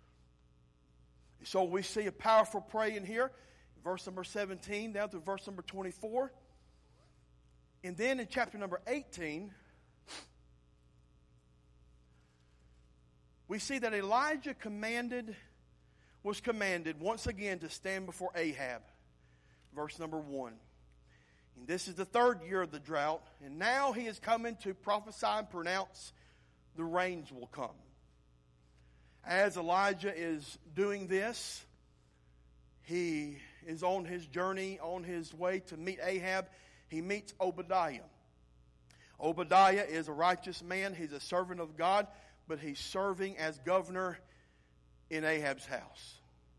So we see a powerful praying here, verse number seventeen down to verse number twenty-four. And then in chapter number eighteen, we see that Elijah commanded, was commanded once again to stand before Ahab. Verse number one. And this is the third year of the drought, and now he is coming to prophesy and pronounce the rains will come. As Elijah is doing this, he is on his journey, on his way to meet Ahab. He meets Obadiah. Obadiah is a righteous man. He's a servant of God, but he's serving as governor in Ahab's house.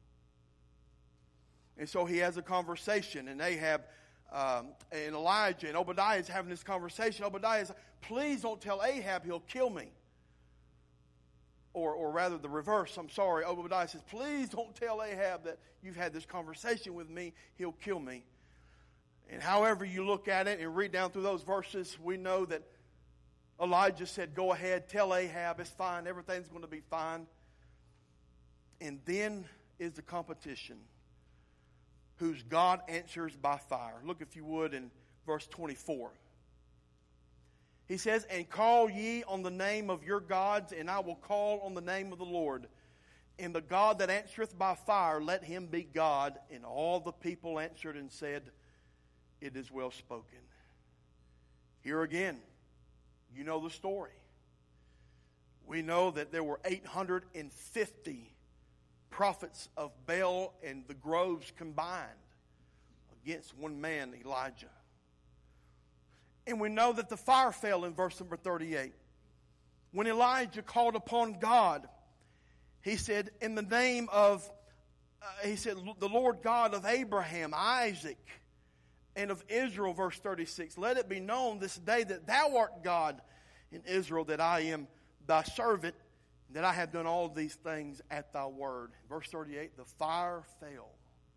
And so he has a conversation, and Ahab um, and Elijah and Obadiah is having this conversation. Obadiah is, please don't tell Ahab, he'll kill me. Or, or rather the reverse, I'm sorry. Obadiah says, please don't tell Ahab that you've had this conversation with me, he'll kill me. And however you look at it and read down through those verses, we know that Elijah said, go ahead, tell Ahab, it's fine, everything's going to be fine. And then is the competition, whose God answers by fire. Look, if you would, in verse twenty-four. He says, and call ye on the name of your gods, and I will call on the name of the Lord. And the God that answereth by fire, let him be God. And all the people answered and said, it is well spoken. Here again, you know the story. We know that there were eight hundred fifty prophets of Baal and the groves combined against one man, Elijah. And we know that the fire fell in verse number thirty-eight. When Elijah called upon God, he said, in the name of, uh, he said, the Lord God of Abraham, Isaac, and of Israel, verse thirty-six. Let it be known this day that thou art God in Israel, that I am thy servant, that I have done all these things at thy word. Verse thirty-eight, the fire fell.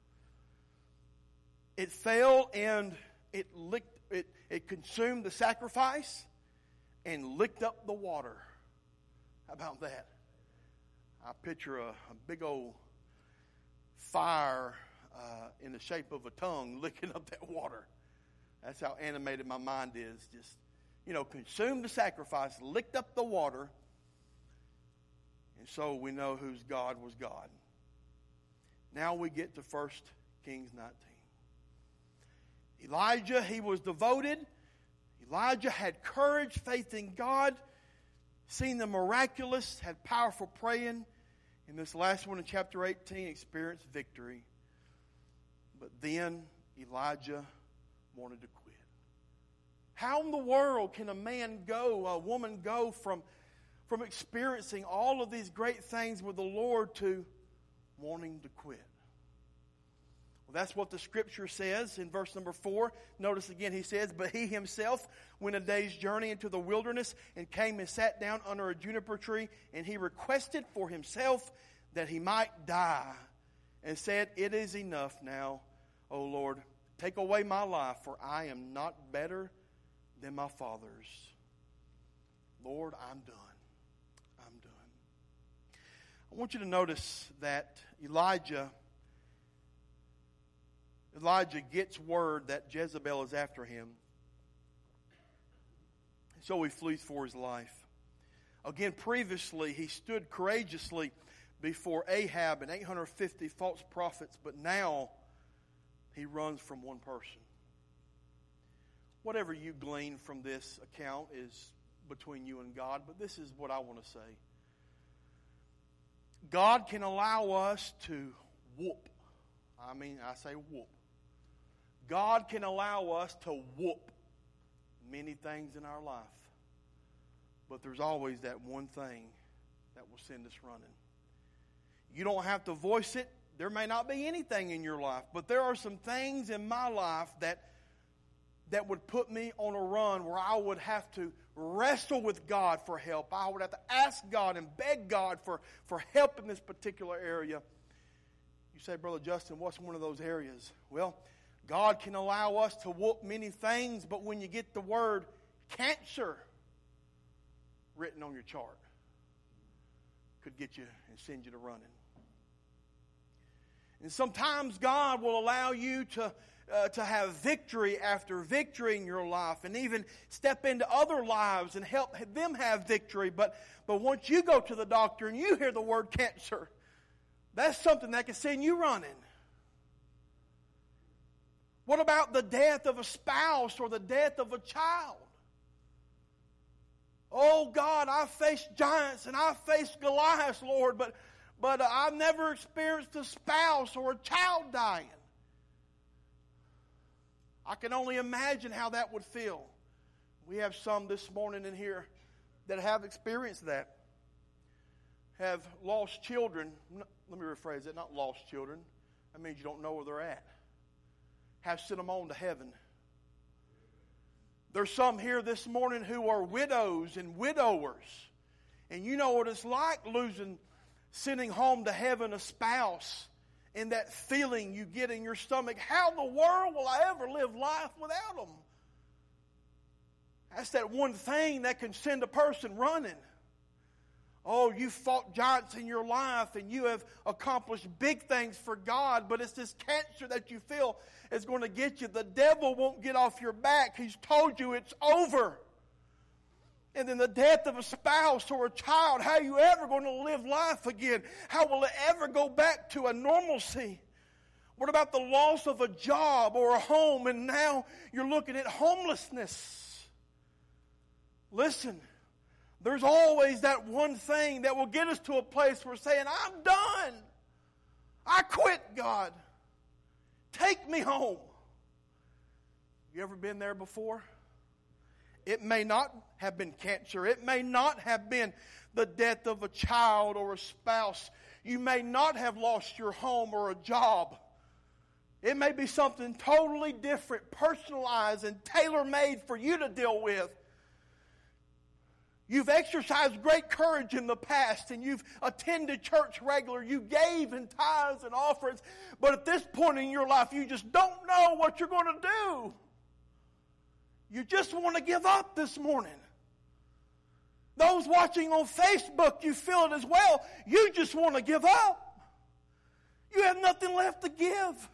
It fell and it licked, it, it consumed the sacrifice and licked up the water. How about that? I picture a, a big old fire uh, in the shape of a tongue licking up that water. That's how animated my mind is. Just, you know, consumed the sacrifice, licked up the water. And so we know whose God was God. Now we get to First Kings nineteen. Elijah, he was devoted. Elijah had courage, faith in God, seen the miraculous, had powerful praying. In this last one in chapter eighteen, experienced victory. But then Elijah wanted to quit. How in the world can a man go, a woman go from, from experiencing all of these great things with the Lord to wanting to quit? Well, that's what the scripture says in verse number four. Notice again, he says, but he himself went a day's journey into the wilderness and came and sat down under a juniper tree, and he requested for himself that he might die, and said, it is enough now, O Lord. Take away my life, for I am not better than my fathers. Lord, I'm done. I'm done. I want you to notice that Elijah Elijah gets word that Jezebel is after him. So he flees for his life. Again, previously, he stood courageously before Ahab and eight hundred fifty false prophets, but now he runs from one person. Whatever you glean from this account is between you and God, but this is what I want to say. God can allow us to whoop. I mean, I say whoop. God can allow us to whoop many things in our life. But there's always that one thing that will send us running. You don't have to voice it. There may not be anything in your life, but there are some things in my life that that would put me on a run where I would have to wrestle with God for help. I would have to ask God and beg God for, for help in this particular area. You say, Brother Justin, what's one of those areas? Well, God can allow us to whoop many things, but when you get the word cancer written on your chart, could get you and send you to running. And sometimes God will allow you to uh, to have victory after victory in your life, and even step into other lives and help them have victory. But but once you go to the doctor and you hear the word cancer, that's something that can send you running. What about the death of a spouse or the death of a child? Oh God, I faced giants and I faced Goliaths, Lord, but but uh, I've never experienced a spouse or a child dying. I can only imagine how that would feel. We have some this morning in here that have experienced that, have lost children. Let me rephrase that, not lost children. That means you don't know where they're at. Have sent them on to heaven. There's some here this morning who are widows and widowers. And you know what it's like losing, sending home to heaven a spouse, and that feeling you get in your stomach. How in the world will I ever live life without them? That's that one thing that can send a person running. Oh, you fought giants in your life and you have accomplished big things for God, but it's this cancer that you feel is going to get you. The devil won't get off your back. He's told you it's over. And then the death of a spouse or a child, how are you ever going to live life again? How will it ever go back to a normalcy? What about the loss of a job or a home, and now you're looking at homelessness? Listen, there's always that one thing that will get us to a place where we're saying, I'm done. I quit, God. Take me home. You ever been there before? It may not have been cancer. It may not have been the death of a child or a spouse. You may not have lost your home or a job. It may be something totally different, personalized and tailor-made for you to deal with. You've exercised great courage in the past and you've attended church regular. You gave in tithes and offerings. But at this point in your life, you just don't know what you're going to do. You just want to give up this morning. Those watching on Facebook, you feel it as well. You just want to give up. You have nothing left to give.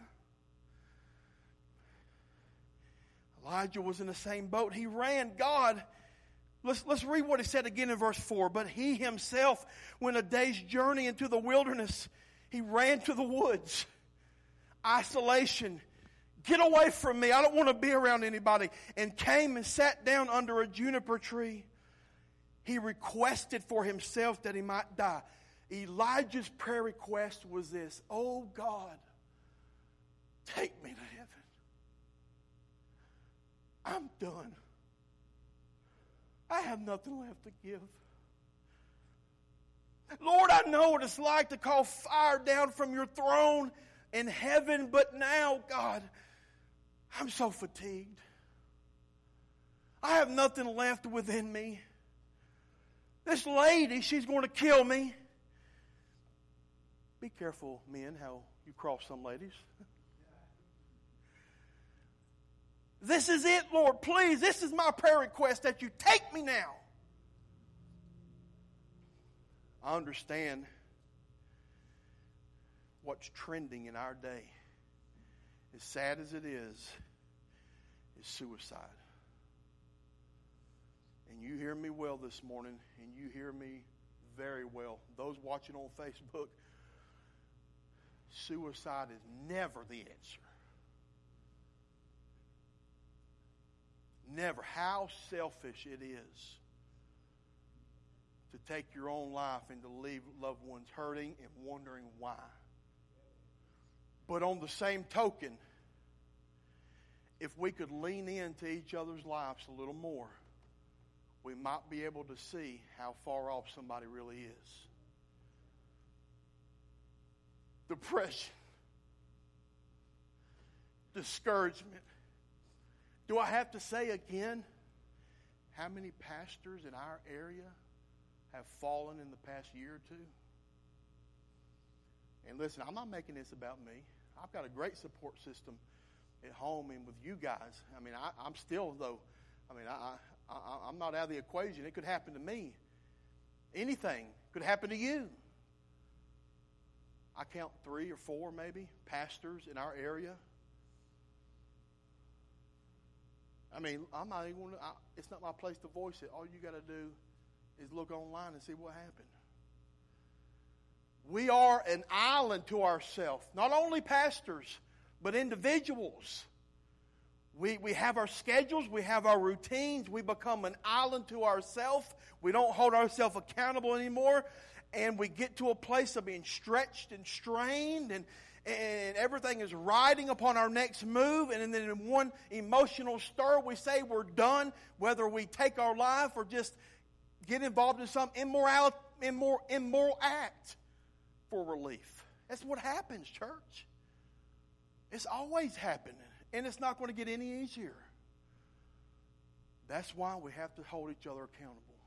Elijah was in the same boat. He ran. God, let's, let's read what he said again in verse four. But he himself went a day's journey into the wilderness. He ran to the woods. Isolation. Get away from me. I don't want to be around anybody. And came and sat down under a juniper tree. He requested for himself that he might die. Elijah's prayer request was this: oh God, take me to heaven. I'm done. I have nothing left to give. Lord, I know what it's like to call fire down from your throne in heaven, but now, God, I'm so fatigued. I have nothing left within me. This lady, she's going to kill me. Be careful, men, how you cross some ladies. This is it, Lord. Please, this is my prayer request, that you take me now. I understand what's trending in our day. As sad as it is, is suicide. And you hear me well this morning, and you hear me very well. Those watching on Facebook, suicide is never the answer. Never. How selfish it is to take your own life and to leave loved ones hurting and wondering why. But on the same token, if we could lean into each other's lives a little more, we might be able to see how far off somebody really is. Depression. Discouragement. Do I have to say again how many pastors in our area have fallen in the past year or two? And listen, I'm not making this about me. I've got a great support system at home and with you guys. I mean, I, I'm still, though, I mean, I, I, I'm not out of the equation. It could happen to me. Anything could happen to you. I count three or four, maybe, pastors in our area. I mean, I'm not even. I, it's not my place to voice it. All you got to do is look online and see what happened. We are an island to ourselves. Not only pastors, but individuals. We we have our schedules. We have our routines. We become an island to ourselves. We don't hold ourselves accountable anymore, and we get to a place of being stretched and strained, and. And everything is riding upon our next move. And then in one emotional stir, we say we're done. Whether we take our life or just get involved in some immoral, immoral, immoral act for relief. That's what happens, church. It's always happening. And it's not going to get any easier. That's why we have to hold each other accountable.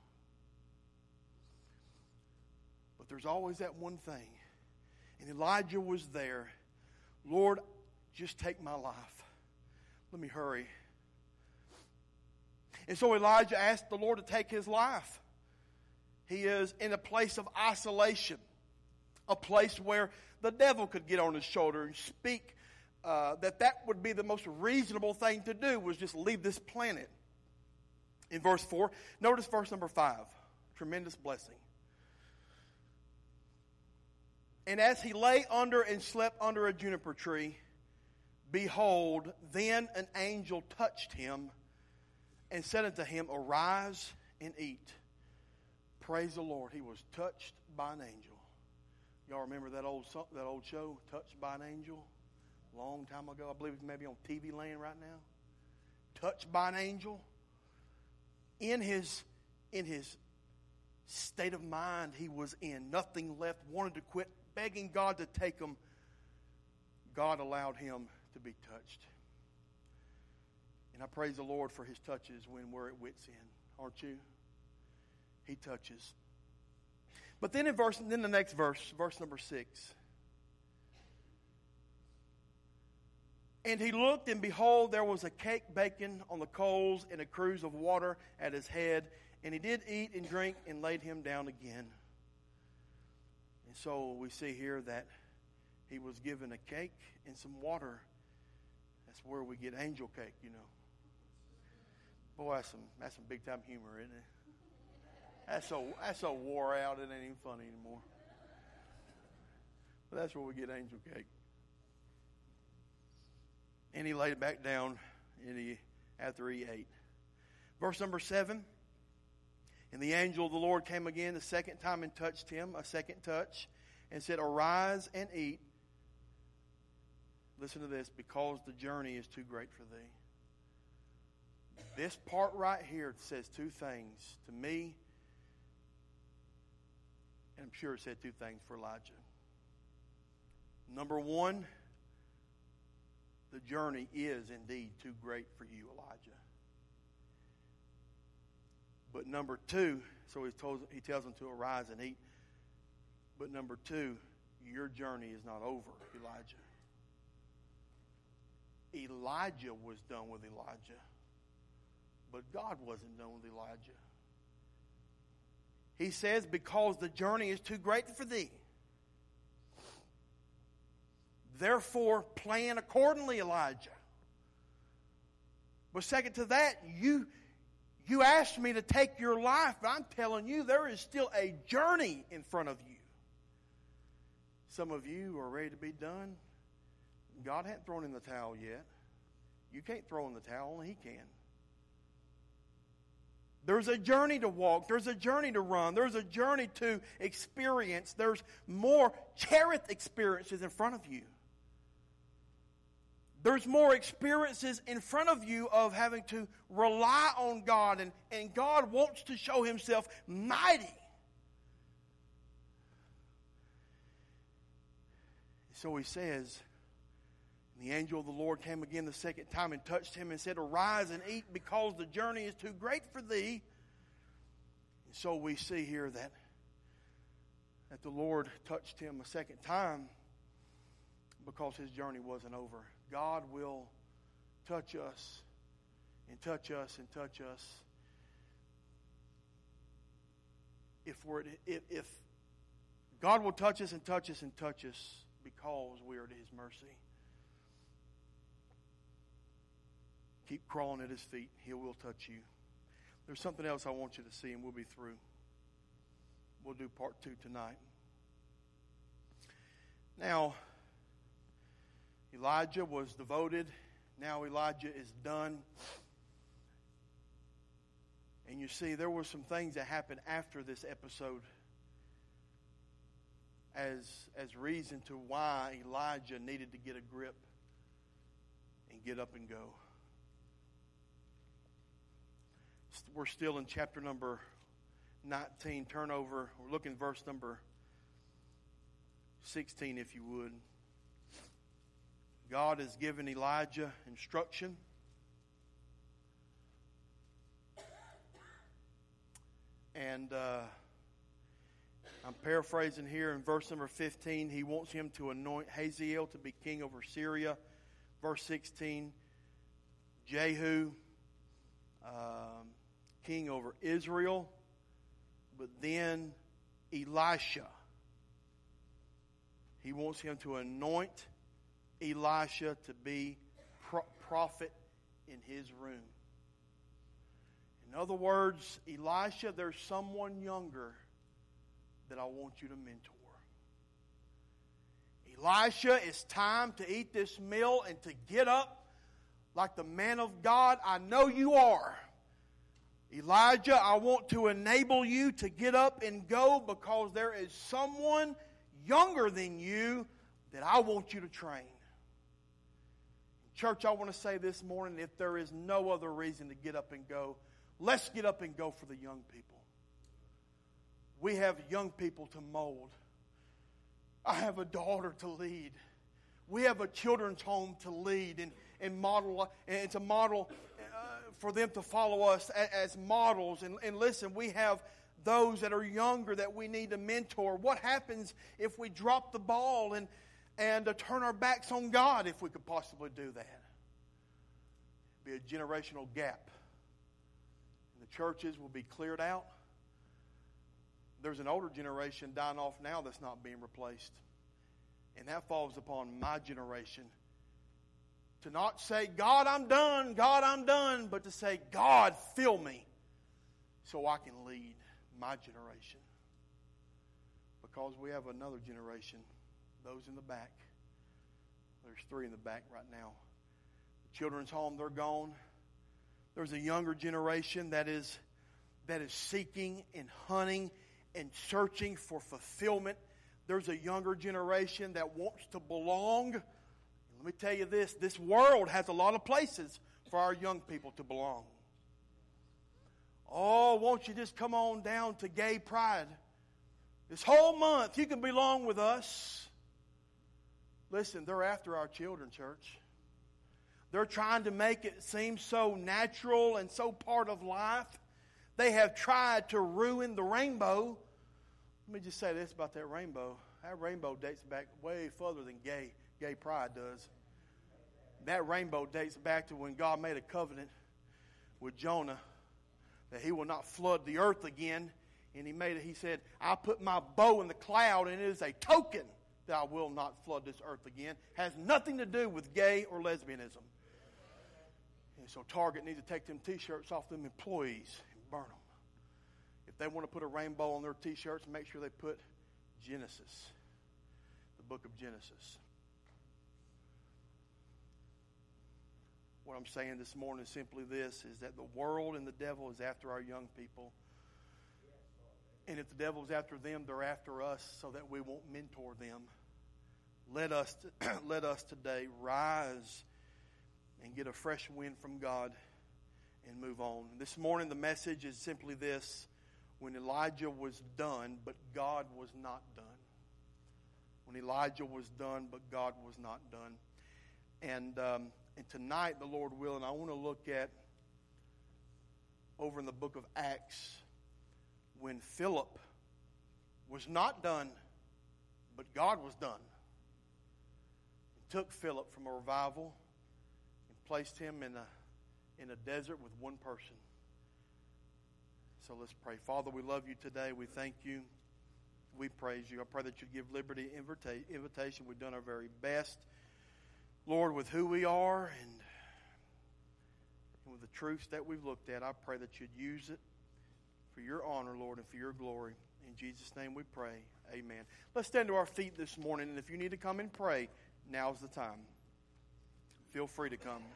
But there's always that one thing. And Elijah was there. Lord, just take my life. Let me hurry. And so Elijah asked the Lord to take his life. He is in a place of isolation, a place where the devil could get on his shoulder and speak uh, that that would be the most reasonable thing to do, was just leave this planet. In verse four, notice verse number five, tremendous blessing. And as he lay under and slept under a juniper tree, behold, then an angel touched him and said unto him, Arise and eat. Praise the Lord. He was touched by an angel. Y'all remember that old so- that old show, Touched by an Angel? Long time ago. I believe it's maybe on T V land right now. Touched by an angel. In his, in his state of mind he was in, nothing left, wanted to quit, begging God to take him. God allowed him to be touched. And I praise the Lord for his touches when we're at wit's end, aren't you? He touches. But then in verse, then the next verse, verse number six. And he looked, and behold, there was a cake baking on the coals and a cruse of water at his head. And he did eat and drink and laid him down again. And so we see here that he was given a cake and some water. That's where we get angel cake, you know. Boy, that's some that's some big time humor, isn't it? That's so that's so wore out, it ain't even funny anymore. But that's where we get angel cake. And he laid it back down, and he after he ate. Verse number seven. And the angel of the Lord came again the second time and touched him, a second touch, and said, Arise and eat. Listen to this, because the journey is too great for thee. This part right here says two things to me, and I'm sure it said two things for Elijah. Number one, the journey is indeed too great for you, Elijah. But number two, so he, told, he tells him to arise and eat. But number two, your journey is not over, Elijah. Elijah was done with Elijah. But God wasn't done with Elijah. He says, because the journey is too great for thee. Therefore, plan accordingly, Elijah. But second to that, you, you asked me to take your life, but I'm telling you, there is still a journey in front of you. Some of you are ready to be done. God hadn't thrown in the towel yet. You can't throw in the towel, only He can. There's a journey to walk. There's a journey to run. There's a journey to experience. There's more Cherith experiences in front of you. There's more experiences in front of you of having to rely on God. And, and God wants to show Himself mighty. So He says, the angel of the Lord came again the second time and touched him and said, Arise and eat, because the journey is too great for thee. And so we see here that, that the Lord touched him a second time because his journey wasn't over. God will touch us and touch us and touch us if we're if, if God will touch us and touch us and touch us because we are at His mercy. Keep crawling at His feet. He will touch you. There's something else I want you to see, and we'll be through. We'll do part two tonight. Now, Elijah was devoted. Now Elijah is done. And you see, there were some things that happened after this episode as, as reason to why Elijah needed to get a grip and get up and go. We're still in chapter number nineteen. Turn over. We're looking at verse number sixteen, if you would. God has given Elijah instruction. And uh, I'm paraphrasing here in verse number fifteen. He wants him to anoint Hazael to be king over Syria. Verse sixteen, Jehu, um, king over Israel. But then Elisha, he wants him to anoint Elisha to be pro- prophet in his room. In other words, Elisha, there's someone younger that I want you to mentor. Elisha, it's time to eat this meal and to get up like the man of God I know you are. Elijah, I want to enable you to get up and go because there is someone younger than you that I want you to train. Church, I want to say this morning, if there is no other reason to get up and go, let's get up and go for the young people. We have young people to mold. I have a daughter to lead. We have a children's home to lead and, and model, and to model uh, for them to follow us as, as models. And, and listen, we have those that are younger that we need to mentor. What happens if we drop the ball and, and uh, turn our backs on God, if we could possibly do that? It'd be a generational gap. And the churches will be cleared out. There's an older generation dying off now that's not being replaced. And that falls upon my generation. To not say, God, I'm done, God, I'm done, but to say, God, fill me so I can lead my generation. Because we have another generation, those in the back. There's three in the back right now. The children's home, they're gone. There's a younger generation that is, that is seeking and hunting and searching for fulfillment. There's a younger generation that wants to belong. Let me tell you this, this world has a lot of places for our young people to belong. Oh, won't you just come on down to Gay Pride? This whole month you can belong with us. Listen, they're after our children, church. They're trying to make it seem so natural and so part of life. They have tried to ruin the rainbow. Let me just say this about that rainbow. That rainbow dates back way further than gay, gay pride does. That rainbow dates back to when God made a covenant with Jonah that he will not flood the earth again. And he made it, he said, I put my bow in the cloud and it is a token that I will not flood this earth again. Has nothing to do with gay or lesbianism. And so Target needs to take them t-shirts off them employees and burn them. If they want to put a rainbow on their t-shirts, make sure they put Genesis, the book of Genesis. What I'm saying this morning is simply this, is that the world and the devil is after our young people. And if the devil is after them, they're after us so that we won't mentor them. Let us, let us today rise and get a fresh wind from God and move on. This morning the message is simply this. When Elijah was done, but God was not done. When Elijah was done, but God was not done. And um, and tonight, the Lord willing, I want to look at over in the book of Acts when Philip was not done, but God was done. He took Philip from a revival and placed him in a in a desert with one person. So let's pray. Father, we love you today. We thank you. We praise you. I pray that you give liberty invita- invitation. We've done our very best, Lord, with who we are and, and with the truths that we've looked at. I pray that you'd use it for your honor, Lord, and for your glory. In Jesus' name we pray. Amen. Let's stand to our feet this morning, and if you need to come and pray, now's the time. Feel free to come.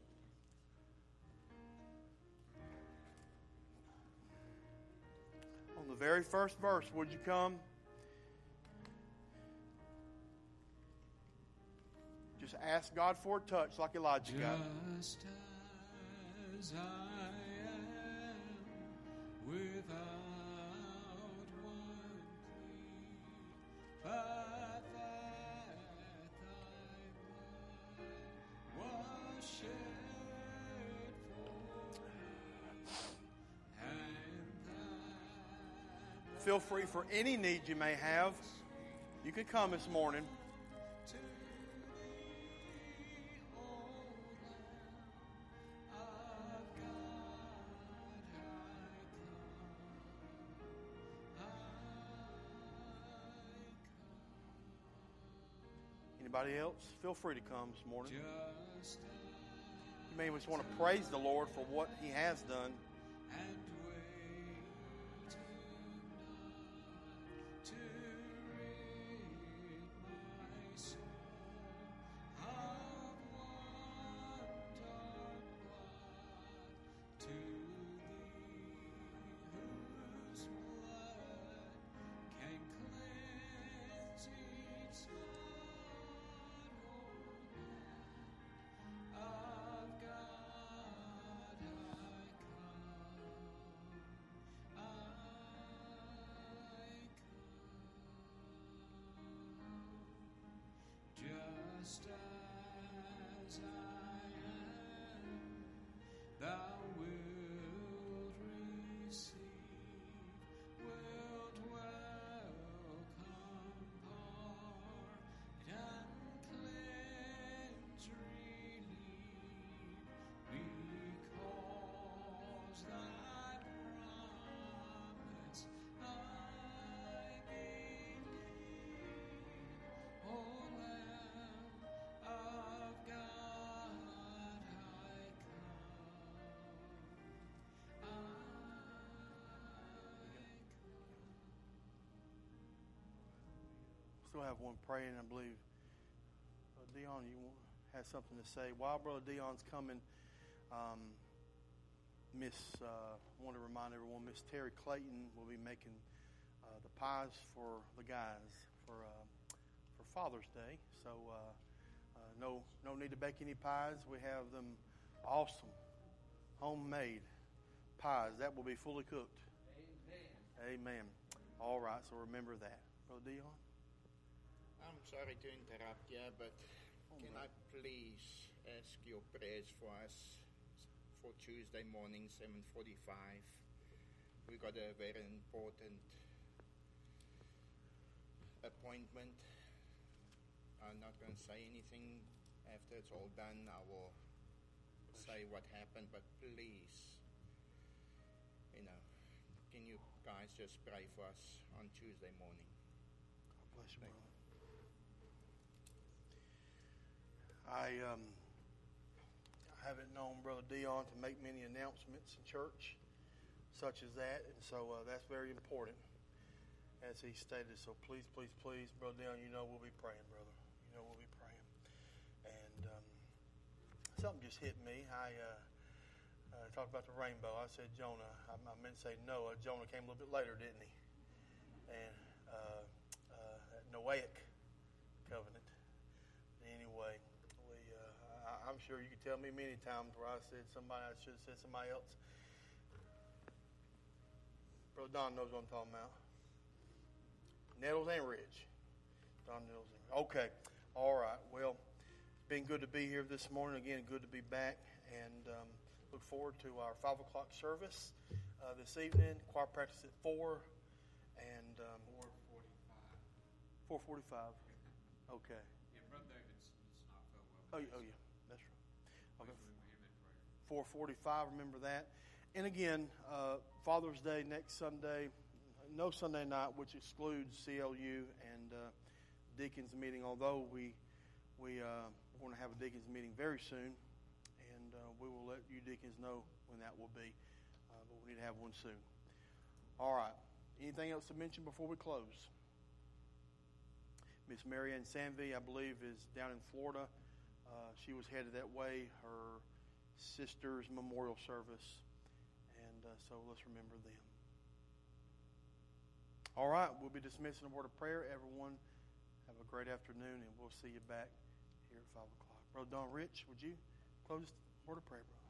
On the very first verse, would you come? Just ask God for a touch like Elijah got. Just as I am, without one plea, but that thy blood was shed for me, and that Feel free for any need you may have. You can come this morning. Anybody else? Feel free to come this morning. Just You may just want to praise the Lord for what He has done. and waiting not to rid my soul of want or blood to Thee, whose blood can cleanse each spot, O Lamb of God, I come, I come, just as I am, Thou wilt receive, wilt welcome, pardon, and cleanse, relieve, because Thy promise I believe, O Lamb of God, I come, I Still have one praying, I believe. Brother Dion, you want- has something to say. While Brother Dion's coming, um, Miss, uh, I want to remind everyone, Miss Terry Clayton will be making uh, the pies for the guys for uh, for Father's Day. So uh, uh, no no need to bake any pies. We have them awesome, homemade pies that will be fully cooked. Amen. Amen. All right, so remember that. Brother Dion? I'm sorry to interrupt you, but can I please ask your prayers for us for Tuesday morning, seven forty-five? We got a very important appointment. I'm not going to say anything. After it's all done, I will say what happened, but please, you know, can you guys just pray for us on Tuesday morning? God bless you, brother. I um, I haven't known Brother Dion to make many announcements in church, such as that, and so uh, that's very important, as he stated. So please, please, please, Brother Dion, you know we'll be praying, brother. You know we'll be praying. And um, something just hit me. I uh, uh, talked about the rainbow. I said Jonah. I, I meant to say Noah. Jonah came a little bit later, didn't he? And uh, uh, that Noahic covenant. Anyway, we, uh, I, I'm sure you could tell me many times where I said somebody, I should have said somebody else. Brother Don knows what I'm talking about. Nettles and Ridge. Don Nettles and Ridge. Okay. All right. Well, it's been good to be here this morning. Again, good to be back. And um, look forward to our five o'clock service uh, this evening. Choir practice at four. And um, four forty-five. four forty-five. Okay. Yeah, Brother David's it's not felt Oh, well. yeah, oh yeah, that's right. Okay. Please remember him in prayer. four forty-five, remember that. And again, uh, Father's Day next Sunday, no Sunday night, which excludes C L U and uh, Deacons meeting, although we, we, uh, we're going to have a Deacons meeting very soon, and uh, we will let you Deacons know when that will be, uh, but we need to have one soon. All right. Anything else to mention before we close? Miss Marianne Sanvey, I believe, is down in Florida. Uh, she was headed that way. Her sister's memorial service. And uh, so let's remember them. All right, we'll be dismissing a word of prayer. Everyone, have a great afternoon, and we'll see you back here at five o'clock. Brother Don Rich, would you close the word of prayer, brother?